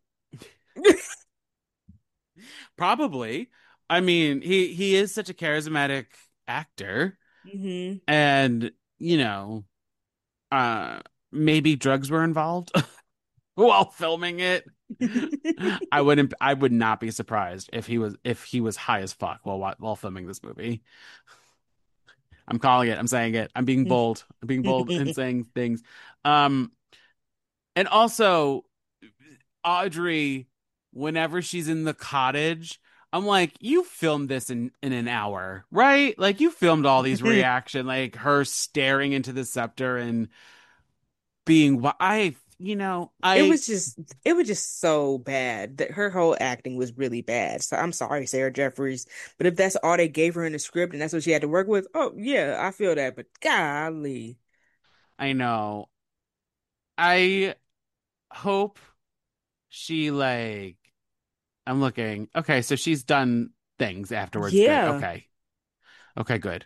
probably. I mean, he he is such a charismatic actor, Hmm. and you know, uh maybe drugs were involved while filming it. I wouldn't I would not be surprised if he was if he was high as fuck while wa- while filming this movie. I'm calling it. I'm saying it. I'm being bold. I'm being bold and saying things. Um and also Audrey, whenever she's in the cottage, I'm like, you filmed this in in an hour, right? Like you filmed all these reaction, like her staring into the scepter and being wh- I, you know, It I was just it was just so bad that her whole acting was really bad. So I'm sorry, Sarah Jeffries, but if that's all they gave her in the script and that's what she had to work with, oh yeah, I feel that. But golly, I know. I hope she like I'm looking. Okay, so she's done things afterwards. Good. Yeah. Okay. Okay, good.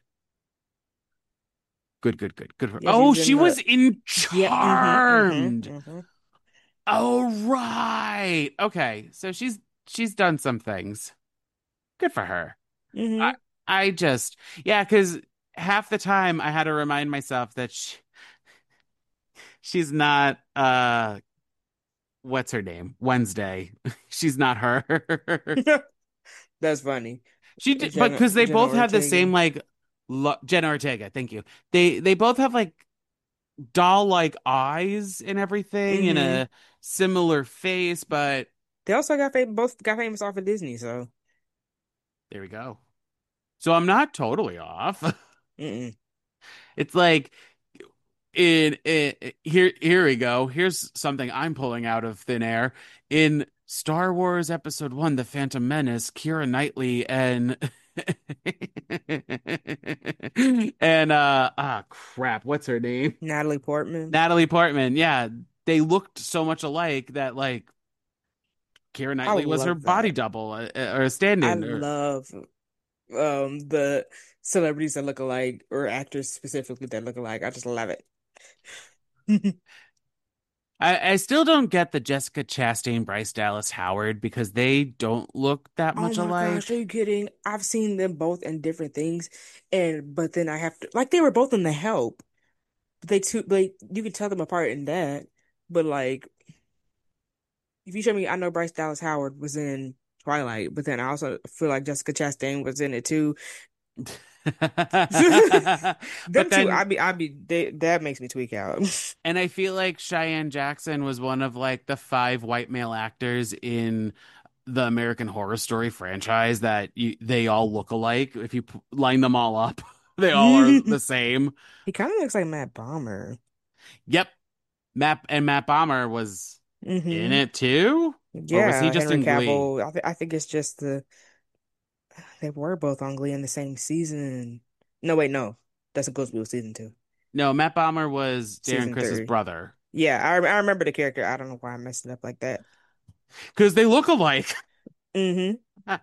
Good, good, good. Good for Yeah, she Oh, was she in the was in yeah, mm-hmm, Charmed. mm-hmm, mm-hmm. Oh, right. Okay. So she's she's done some things. Good for her. I Mm-hmm. I just yeah, because half the time I had to remind myself that she, she's not uh what's her name? Wednesday. She's not her. That's funny. She did, but Jenna because they Jenna both have the Ortega. same like lo Jenna Ortega, thank you. They they both have like doll-like eyes and everything and Mm-hmm. a similar face, but They also got fam both got famous off of Disney, so there we go. So I'm not totally off. mm-mm. It's like in, in here here we go. Here's something I'm pulling out of thin air. In Star Wars Episode One, The Phantom Menace, Keira Knightley and and uh ah crap, what's her name? Natalie Portman. Natalie Portman. Yeah, they looked so much alike that like Keira I Knightley was her love body that. double uh, or a I stand-in or love um the celebrities that look alike or actors specifically that look alike. I just love it. I, I still don't get the Jessica Chastain, Bryce Dallas Howard because they don't look that Oh much my gosh, are alike. you kidding? I've seen them both in different things, and but then I have to like they were both in The Help. They two like you can tell them apart in that, but like if you show me, I know Bryce Dallas Howard was in Twilight, but then I also feel like Jessica Chastain was in it too. But Them two, I then, be I be they, that makes me tweak out. and I feel like Cheyenne Jackson was one of like the five white male actors in the American Horror Story franchise that you, they all look alike. If you p- line them all up, they all are the same. He kind of looks like Matt Bomber. Yep. Matt and Matt Bomber was in Hmm. it too? Or was he Yeah, just Henry in Glee? Cavill. I th I think it's just the they were both on Glee in the same season. No, wait, no, that's supposed to be season two, No, Matt Bomber was Darren season Chris's three. brother. Yeah, I I remember the character. I don't know why I messed it up like that. Because they look alike. Hmm.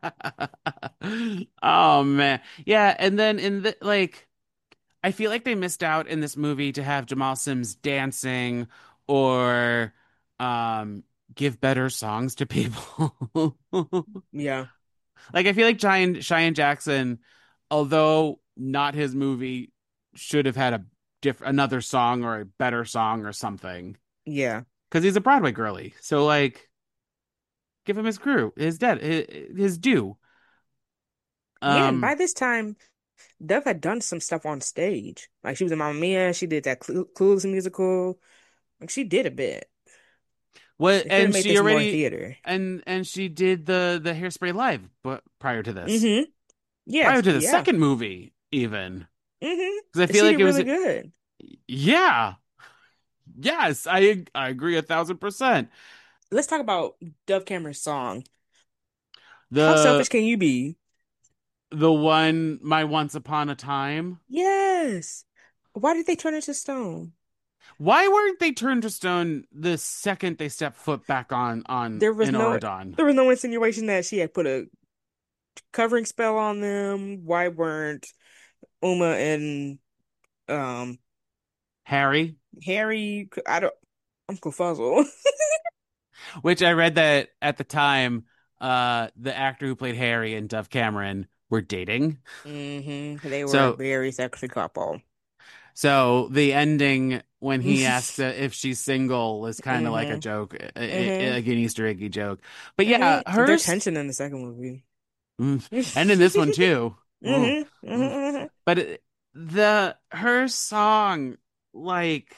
Oh man. Yeah, and then in the like I feel like they missed out in this movie to have Jamal Sims dancing or um give better songs to people. Yeah, Like I feel like Cheyenne, Cheyenne Jackson, although not his movie, should have had a diff another song or a better song or something. yeah, Because he's a Broadway girly. So like give him his crew, his dead his, his due. yeah. And by Um this time, Dove had done some stuff on stage. Like she was in Mamma Mia. She did that Clu Clueless musical. Like she did a bit. what They could have and made she this more already theater. and and she did the the Hairspray live but prior to this. Hmm. Prior Yes, to the yeah. second movie even. Hmm. Because I feel She like did it was really good. yeah. Yes, I I agree a thousand percent. Let's talk about Dove Cameron's song. How The selfish can you be? the one My Once Upon a Time. Yes. Why did they turn into stone? Why weren't they turned to stone the second they stepped foot back on on There was in no Auradon? there was no insinuation that she had put a covering spell on them. Why weren't Uma and um Harry, Harry? I don't. I'm confuzzled. which I read that at the time, uh, the actor who played Harry and Dove Cameron were dating. Hmm. They were a So very sexy couple. so the ending when he asks uh, if she's single is kind of like a Hmm. joke, uh, uh, Hmm. like an Easter eggy joke. But Hmm. yeah, Their hers, tension in the second movie. mm, and in this one too. Oh, Hmm. mm. Hmm. But it, the her song, like,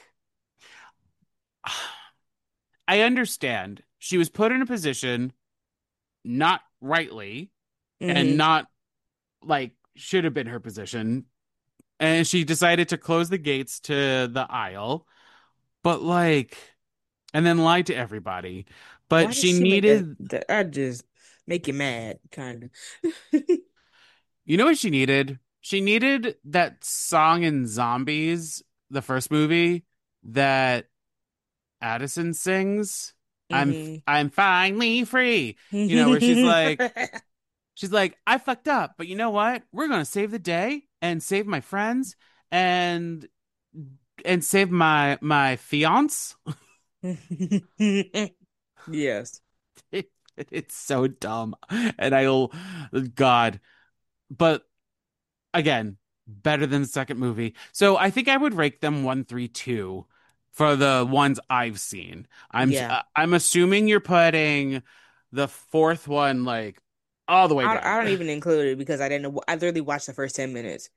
I understand she was put in a position not rightly and Hmm. not like should have been her position, and she decided to close the gates to the aisle, but like, and then lied to everybody. But Why did she she make that? needed, That I just make you mad, kind of. you know what she needed? She needed that song in Zombies, the first movie that Addison sings. I'm Hmm. I'm finally free. You know, where she's like she's like, I fucked up, but you know what? We're gonna save the day and save my friends and and save my my fiance. Yes. It, it's so dumb. And I'll God. But again, better than the second movie. So I think I would rank them one, three, two for the ones I've seen. I'm Yeah. uh, I'm assuming you're putting the fourth one like all the way I I down. don't even include it because I didn't know. I literally watched the first ten minutes.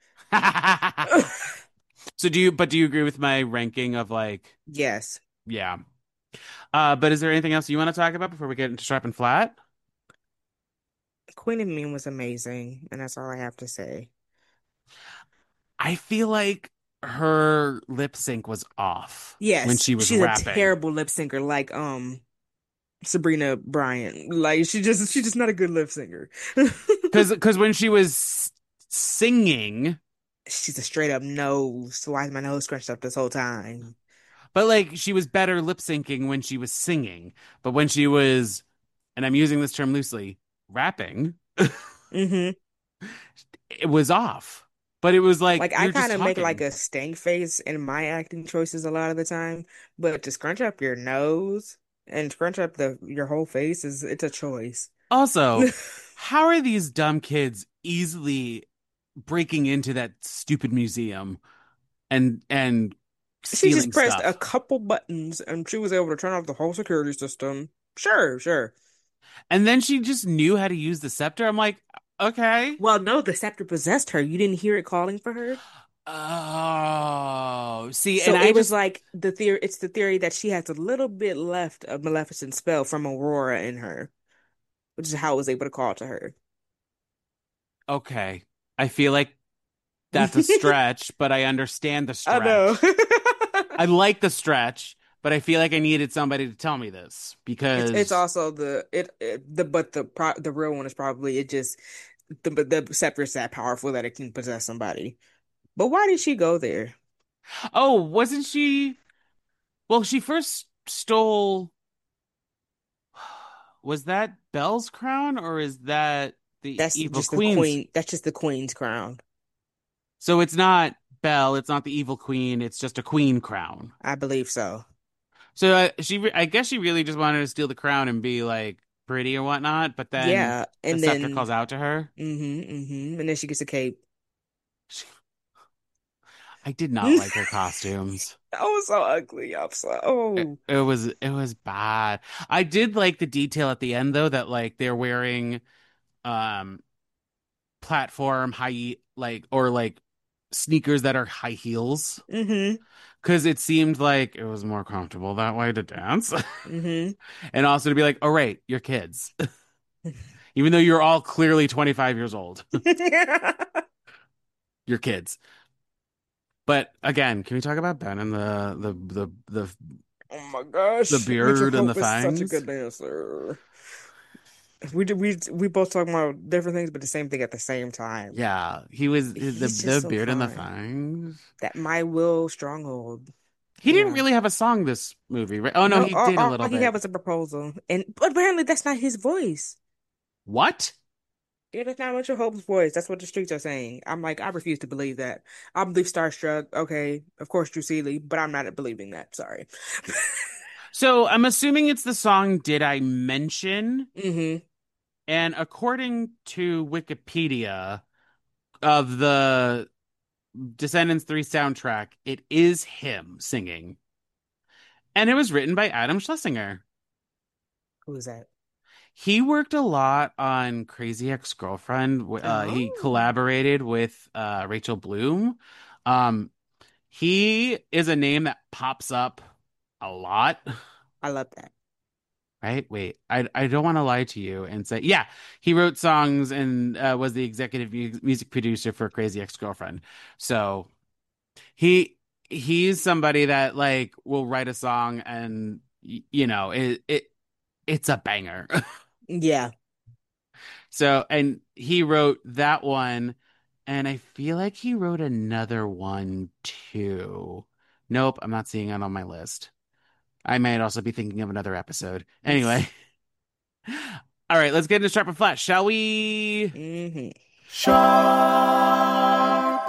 So do you, but do you agree with my ranking of like, Yes. yeah. Uh, but is there anything else you want to talk about before we get into Sharp and Flat? Queen of Mean was amazing, and that's all I have to say. I feel like her lip sync was off when Yes, she was she's a rapping. terrible lip syncer, like um Sabrina Bryant. Like she just she's just not a good lip singer. Because because when she was singing, She's a straight up nose. Why is my nose scrunched up this whole time? but like she was better lip syncing when she was singing. But when she was, and I'm using this term loosely, rapping, Hmm. it was off. But it was like Like I you're just kind of make like talking. a stank face in my acting choices a lot of the time, but to scrunch up your nose and scrunch up the your whole face is it's a choice. Also, how are these dumb kids easily breaking into that stupid museum and and She just stealing pressed a stuff? couple buttons and she was able to turn off the whole security system. Sure, sure. And then she just knew how to use the scepter. I'm like, okay. Well, no, the scepter possessed her. You didn't hear it calling for her. Oh, see, and So I it was just like the theory, it's the theory that she has a little bit left of Maleficent's spell from Aurora in her, which is how it was able to call to her. okay. I feel like that's a stretch, but I understand the I know. stretch. I like the stretch, but I feel like I needed somebody to tell me this It's it's because also the it, it the but the pro, the real one is probably it just the the scepter is that powerful that it can possess somebody. But why did she go there? oh, wasn't she? Well, she first stole. Was that Belle's crown or is that the That's evil just the queen's? queen. That's just the queen's crown. So it's not Belle, it's not the evil queen, it's just a queen crown. I believe so. So uh, she, re- I guess she really just wanted to steal the crown and be like pretty or whatnot, but then Yeah, the and scepter then calls out to her. mm-hmm, mm-hmm, and then she gets a cape. She, I did not like her costumes. That was so ugly. I'm so It, oh. it was it was bad. I did like the detail at the end though that like they're wearing um platform high like or like sneakers that are high heels Mm-hmm. because it seemed like it was more comfortable that way to dance Mm-hmm. and also to be like, oh right, you're kids, even though you're all clearly twenty-five years old, you're kids. But again, can we talk about Ben and the the the the Oh my the gosh, Richard beard and the Hope is such a fangs? good dancer. We did we we both talking about different things, but the same thing at the same time. Yeah, he was the He's just the so beard and the fun. fangs. That My Will Stronghold. He didn't Yeah. really have a song this movie, right? Oh no, No, he all, did a all little he had bit. was a proposal, and but apparently that's not his voice. What? Yeah, that's not Richard Hope's voice. That's what the streets are saying. I'm like, I refuse to believe that. I believe Starstruck. Okay, of course, Drew Seeley, but I'm not believing that. Sorry. So I'm assuming it's the song Did I Mention? Hmm. And according to Wikipedia of the Descendants three soundtrack, it is him singing. And it was written by Adam Schlesinger. Who is that? He worked a lot on Crazy Ex-Girlfriend. Uh, he Oh, collaborated with uh, Rachel Bloom. Um, he is a name that pops up a lot. I love that. Right? Wait, I I don't want to lie to you and say, yeah, he wrote songs and uh, was the executive mu music producer for Crazy Ex-Girlfriend. So he he's somebody that like will write a song and y- you know it it it's a banger. Yeah. So and he wrote that one, and I feel like he wrote another one too. Nope, I'm not seeing it on my list. I might also be thinking of another episode. Anyway, Mm-hmm. all right, let's get into Sharp and Flat, shall we? Sharp,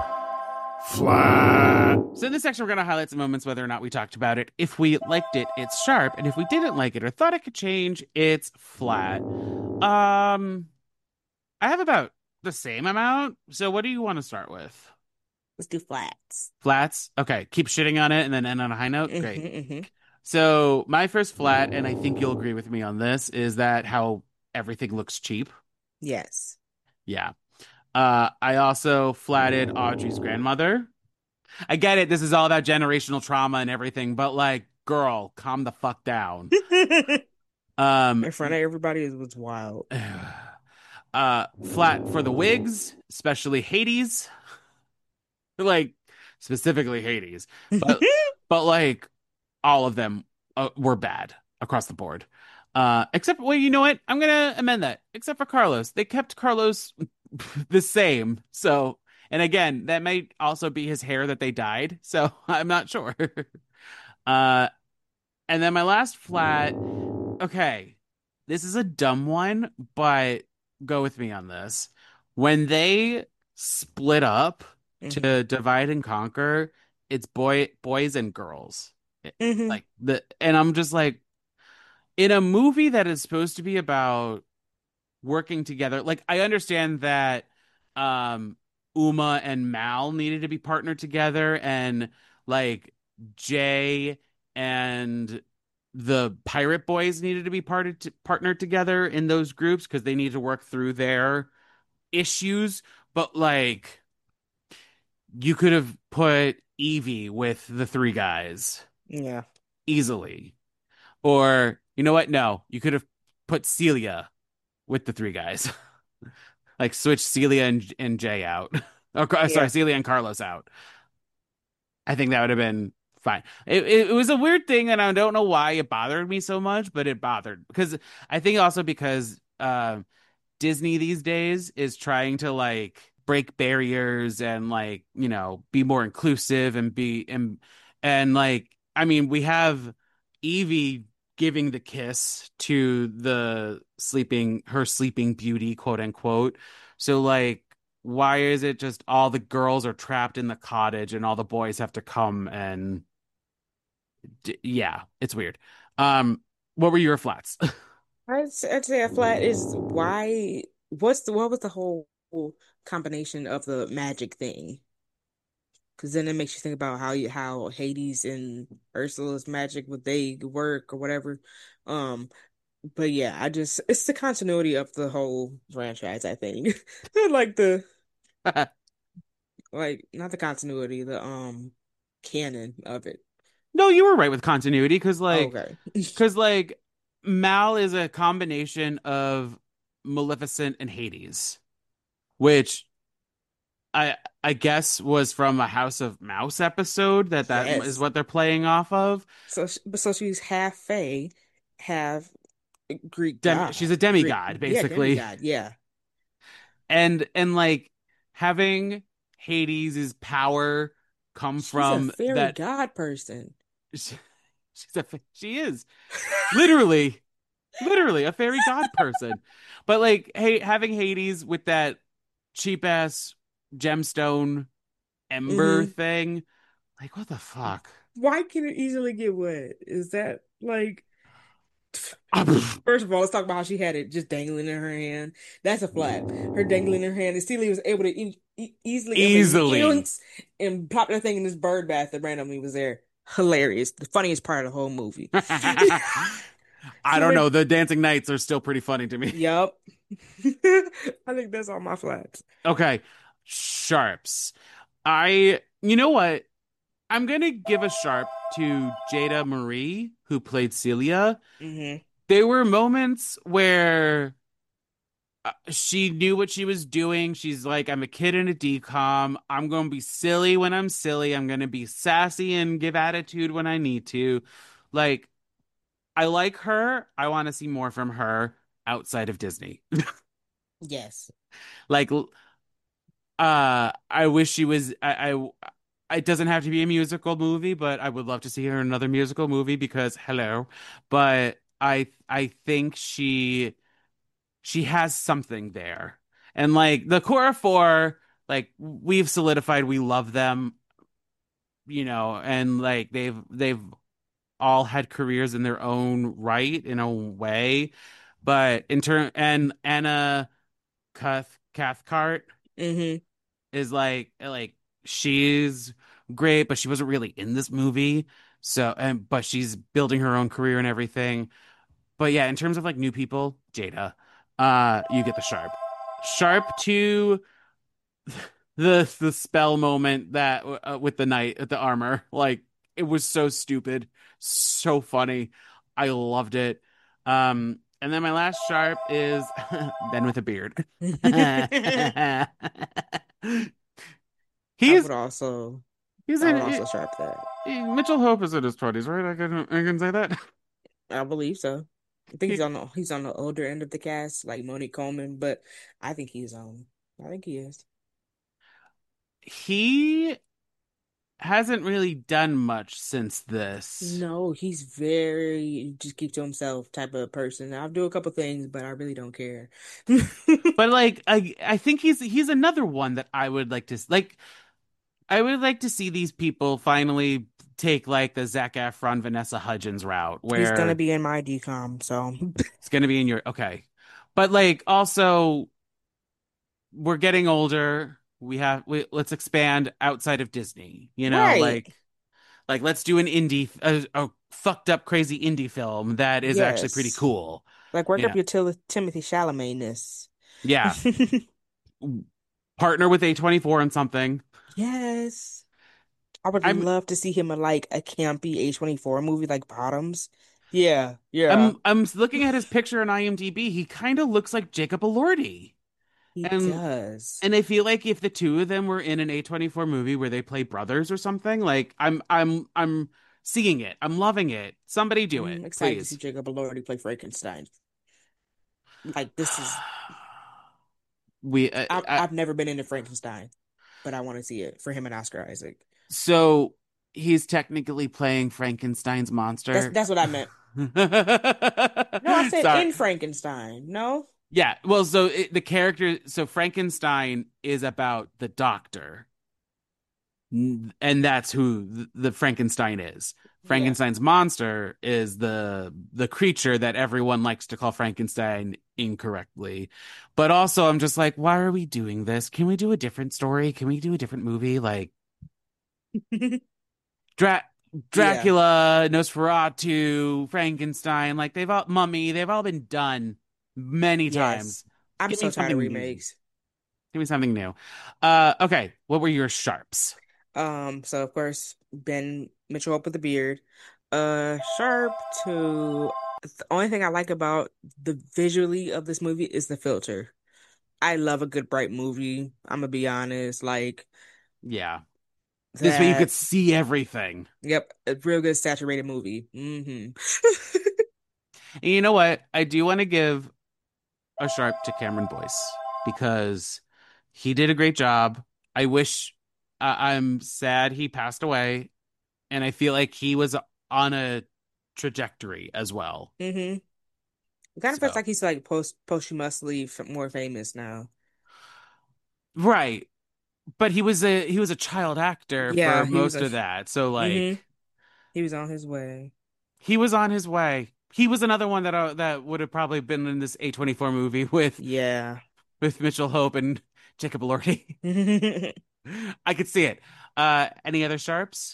flat. So in this section, we're going to highlight some moments, whether or not we talked about it. If we liked it, it's sharp, and if we didn't like it or thought it could change, it's flat. Um, I have about the same amount. So what do you want to start with? Let's do flats. Flats? Okay, keep shitting on it and then end on a high note. Mm-hmm, Great. mm-hmm. So my first flat, and I think you'll agree with me on this, is that how everything looks cheap. Yes. Yeah. Uh, I also flatted Audrey's grandmother. I get it. This is all about generational trauma and everything, but like, girl, calm the fuck down. Um, In front of everybody, it was wild. uh, flat for the wigs, especially Hades. Like, specifically Hades, but but like all of them uh, were bad across the board. Uh, except, well, you know what? I'm gonna amend that. Except for Carlos, they kept Carlos the same. So, and again, that might also be his hair that they dyed. So I'm not sure. Uh, and then my last flat. Okay, this is a dumb one, but go with me on this. When they split up Mm-hmm. to divide and conquer, it's boy boys and girls. It- Mm-hmm. Like the and I'm just like in a movie that is supposed to be about working together. Like I understand that um Uma and Mal needed to be partnered together and like Jay and the Pirate Boys needed to be parted to, partnered together in those groups because they need to work through their issues. But like you could have put Evie with the three guys Yeah. easily. Or you know what? No, you could have put Celia with the three guys. Like switch Celia and, and Jay out. Or sorry, Yeah. Celia and Carlos out. I think that would have been fine. It, it, it was a weird thing, and I don't know why it bothered me so much, but it bothered because I think also because uh, Disney these days is trying to like break barriers and like you know be more inclusive and be and and like I mean we have Evie giving the kiss to the sleeping her sleeping beauty quote unquote so like why is it just all the girls are trapped in the cottage and all the boys have to come and d- yeah it's weird. Um what were your flats? I'd, s- I'd say a flat is why. What's the what was the whole combination of the magic thing? Because then it makes you think about how you how Hades and Ursula's magic would they work or whatever. Um, but yeah, I just it's the continuity of the whole franchise. I think like the like not the continuity, the um canon of it. No, you were right with continuity because Oh, like okay. because like Mal is a combination of Maleficent and Hades, which I I guess was from a House of Mouse episode that that is Yes. what they're playing off of. So, sh- but so she's half Fae, half Greek Dem she's god. a Greek, demigod yeah, basically, demigod. Yeah, and and like having Hades' power come she's a from fairy that god person. she's a she is literally literally a fairy god person, but like hey having Hades with that cheap ass gemstone ember Hmm. thing. Like, what the fuck? Why can it easily get wet? Is that like? Ah, pff, First of all, let's talk about how she had it just dangling in her hand. That's a flat. Her dangling in her hand. And Celia was able to e e easily go easily. yoinks and pop that thing in this bird bath that randomly was there. Hilarious. The funniest part of the whole movie. I don't Celia, know. The Dancing Knights are still pretty funny to me. yup. I think that's all my flats. Okay. Sharps. I, you know what? I'm going to give a sharp to Jada Marie, who played Celia. Hmm. There were moments where uh, she knew what she was doing. She's like, I'm a kid in a decom. I'm going to be silly when I'm silly. I'm going to be sassy and give attitude when I need to. Like, I like her. I want to see more from her outside of Disney. Yes. Like, uh, I wish she was. I, I it doesn't have to be a musical movie, but I would love to see her in another musical movie because hello. But I I think she she has something there. And like the core four, like we've solidified we love them, you know, and like they've they've all had careers in their own right in a way. But in turn and Anna Cath Cathcart Hmm. is like like she's great, but she wasn't really in this movie. So and but she's building her own career and everything. But yeah, in terms of like new people, Jada, uh, you get the Sharp. Sharp to the the spell moment that uh, with the knight at the armor, like it was so stupid, so funny. I loved it. Um, and then my last Sharp is Ben with a beard. I He's would also, he's I in would also sharp that. Mitchell Hope is in his twenties, right? I can I can say that. I believe so. I think he's He on the he's on the older end of the cast, like Monique Coleman, but I think he's um I think he is. he hasn't really done much since this. No, he's very just keep to himself type of person. I'll do a couple things, but I really don't care. But like I I think he's he's another one that I would like to like I would like to see these people finally take like the Zac Efron Vanessa Hudgens route He's gonna where be in my D COM, so it's going to be in your okay. But like also we're getting older. We have we, let's expand outside of Disney, you know, right. like like let's do an indie a, a fucked up crazy indie film that is actually pretty Yes. cool. Like work You up know. your Til Timothy Chalamet-ness. Yeah. Partner with A twenty-four on something. Yes. I would I'm love to see him in like a campy A twenty-four movie like Bottoms. Yeah, yeah. I'm I'm looking at his picture on IMDb. He kind of looks like Jacob Elordi. He And does. and I feel like if the two of them were in an A twenty-four movie where they play brothers or something, like I'm I'm I'm seeing it. I'm loving it. Somebody do it, I'm excited to see please. Jacob Elordi play Frankenstein. Like this is We uh, I've I, I've never been into Frankenstein, but I want to see it for him and Oscar Isaac. so he's technically playing Frankenstein's That's monster. that's what I meant. No, I said Sorry. in Frankenstein. No? Yeah, well, so it, the character, so Frankenstein is about the doctor, N- and that's who th- the Frankenstein is. Yeah. Frankenstein's monster is the the creature that everyone likes to call Frankenstein incorrectly. But also, I'm just like, why are we doing this? Can we do a different story? Can we do a different movie? Like Dra Yeah. Dracula, Nosferatu, Frankenstein, like they've all Mummy, they've all been done many Yes. times. I'm Give me so tired of something new. remakes. Give me something new. Uh, okay. What were your sharps? Um, so of course, Ben Mitchell up with the beard. Uh, Sharp to the only thing I like about the visually of this movie is the filter. I love a good bright movie. I'm gonna be honest, like Yeah. This way you could that. see everything. Yep, a real good saturated movie. Hmm. And you know what? I do want to give a sharp to Cameron Boyce because he did a great job. I wish uh, I'm sad he passed away, and I feel like he was on a trajectory as well. Hmm. It kind of feels So, like he's like post posthumously f more famous now. right. But he was a he was a child actor for Yeah, he was most a. of that. So Hmm. like He was on his way. he was on his way. He was another one that uh, that would have probably been in this A twenty-four movie with Yeah. with Mitchell Hope and Jacob Elordi. I could see it. Uh, any other sharps?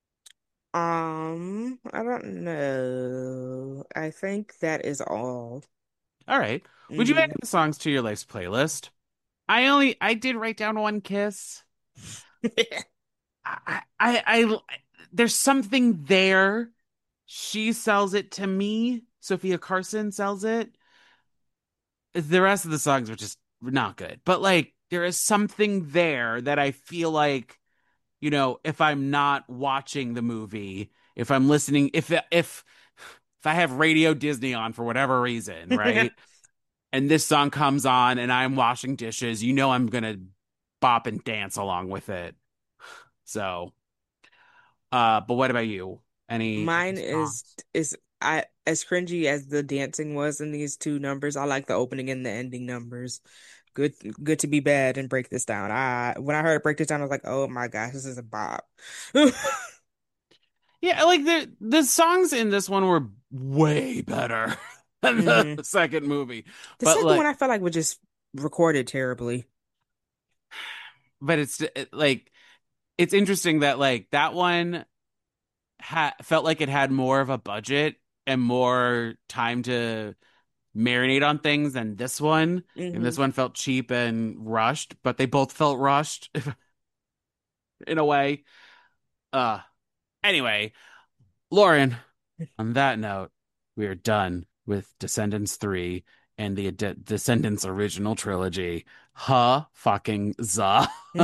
Um, I don't know. I think that is all. All right. Would you add Hmm. any songs to your life's playlist? I only I did write down one kiss. I, I, I, there's something there. She sells it to me. Sophia Carson sells it. The rest of the songs were just not good. But like, there is something there that I feel like, you know, if I'm not watching the movie, if I'm listening, if if if I have Radio Disney on for whatever reason, right? And this song comes on and I'm washing dishes, you know I'm gonna bop and dance along with it. So, uh, but what about you? Any, any Mine is songs? is I as cringy as the dancing was in these two numbers. I like the opening and the ending numbers. Good, good to be bad and break this down. I when I heard it break this down, I was like, oh my gosh, this is a bop. Yeah, like the the songs in this one were way better than the hmm second movie. The But second like, one I felt like was just recorded terribly. but it's it, like it's interesting that like that one ha felt like it had more of a budget and more time to marinate on things than this one. And this hmm one felt cheap and rushed, but they both felt rushed in a way. Uh, anyway, Lauren, on that note, we are done with Descendants three and the De Descendants original trilogy. Ha fucking za.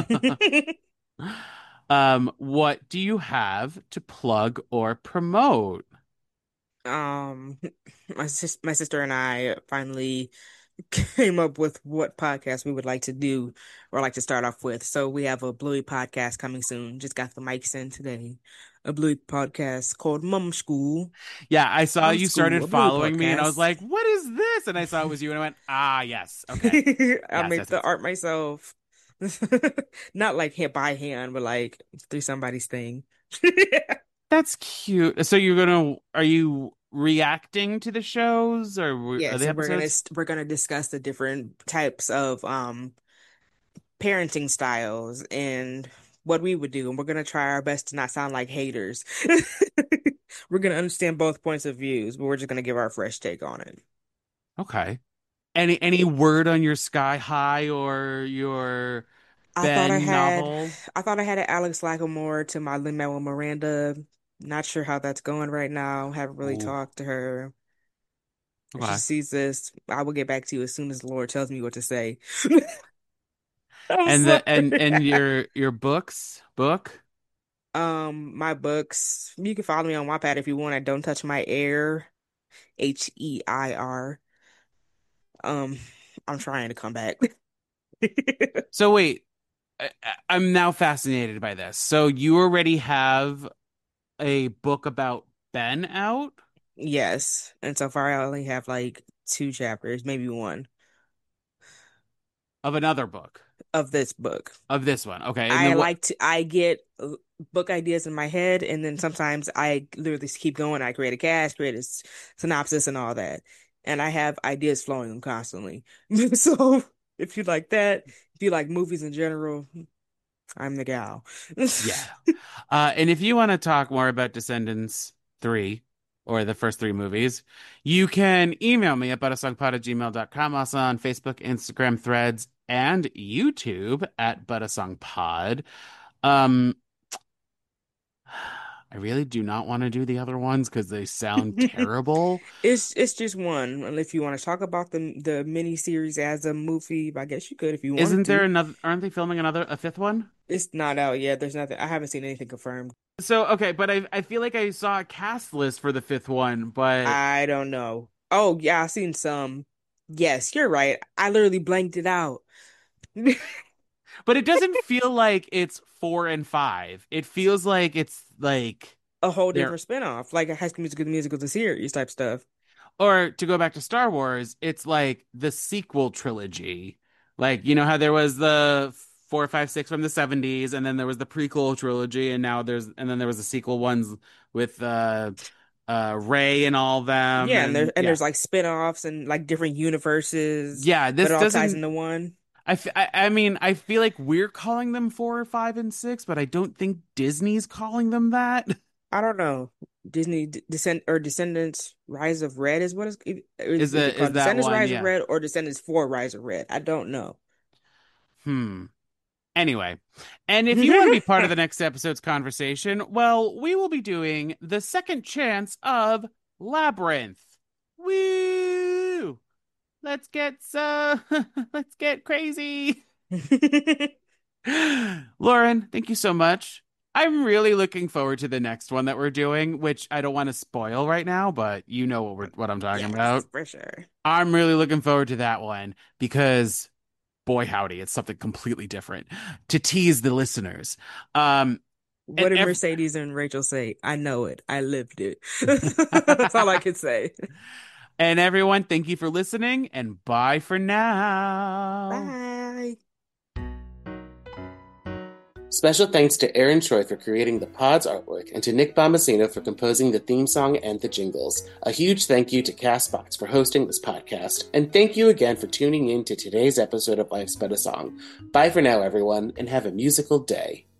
Um, what do you have to plug or promote? Um, my sis my sister and I finally came up with what podcast we would like to do or like to start off with. So we have a Bluey podcast coming soon. Just got the mics in today. A Bluey podcast called Mum School. Yeah, I saw Mum you School, started a Bluey following me and I was podcast. like, what is this? And I saw it was you and I went, ah, yes. Okay. I Yes, made yes, the yes. art myself. Not like hand by hand, but like through somebody's thing. That's cute. So you're gonna, are you reacting to the shows or are Yes, the and we're gonna episodes? st- we're gonna discuss the different types of um parenting styles and what we would do, and we're gonna try our best to not sound like haters. We're gonna understand both points of views, but we're just gonna give our fresh take on it. Okay. Any any word on your Sky High or your I thought I Ben had, novel? I thought I had an Alex Lacamoire to my Lin-Manuel Miranda. Not sure how that's going right now. Haven't really Ooh, talked to her. If she okay. sees this, I will get back to you as soon as the Lord tells me what to say. I'm And sorry. the and and your your books book? Um, my books. You can follow me on Wattpad if you want. I don't touch my air. H E I R. Um, I'm trying to come back. So wait, I, I- I'm now fascinated by this. So you already have a book about Ben out Yes, and so far I only have like two chapters, maybe one of another book of this book. of this one. Okay, and I then what? like to, I get uh, book ideas in my head, and then sometimes I literally just keep going. I create a cast, create a s- synopsis, and all that. And I have ideas flowing constantly. So if you like that, if you like movies in general, I'm the gal. Yeah. Uh, and if you want to talk more about Descendants three or the first three movies, you can email me at buttersongpod at gmail dot com. Also on Facebook, Instagram, Threads, and YouTube at buttersongpod. Um, I really do not want to do the other ones because they sound terrible. It's it's just one. And if you want to talk about the the mini series as a movie, I guess you could if you wanted Isn't there to. another? Aren't they filming another, a fifth one? It's not out yet. There's nothing. I haven't seen anything confirmed. So, okay, but I I feel like I saw a cast list for the fifth one, but I don't know. Oh yeah, I've seen some. Yes, you're right. I literally blanked it out. but it doesn't feel like it's four and five. It feels like it's like A whole they're different spinoff, like a High School Musical, the musical, the series type stuff. or to go back to Star Wars, it's like the sequel trilogy. Like, you know how there was the four, five, six from the seventies, and then there was the prequel trilogy, and now there's and then there was the sequel ones with uh uh Ray and all them, Yeah, and there and and yeah. there's like spin-offs and like different universes, Yeah, but this it all ties doesn't into one. I, f- I I mean, I feel like we're calling them four, five, and six, but I don't think Disney's calling them that. I don't know. Disney D- Descend or Descendants Rise of Red is what is is, Is is it a is called? that Descendants one? Rise of Yeah. Red or Descendants for Rise of Red? I don't know. Hmm. Anyway, and if you want to be part of the next episode's conversation, well, we will be doing the second chance of Labyrinth. Woo! Let's get so let's get crazy. Lauren, thank you so much. I'm really looking forward to the next one that we're doing, which I don't want to spoil right now, but you know what we're what I'm talking about. Yes, for sure. I'm really looking forward to that one because boy howdy, it's something completely different to tease the listeners. Um, What And did ev- Mercedes and Rachel say? I know it. I lived it. That's all I can say. And everyone, thank you for listening, and bye for now. Bye. Special thanks to Aaron Troy for creating the pod's artwork and to Nick Bombasino for composing the theme song and the jingles. A huge thank you to CastBox for hosting this podcast, and thank you again for tuning in to today's episode of Life's But a Song. Bye for now, everyone, and have a musical day.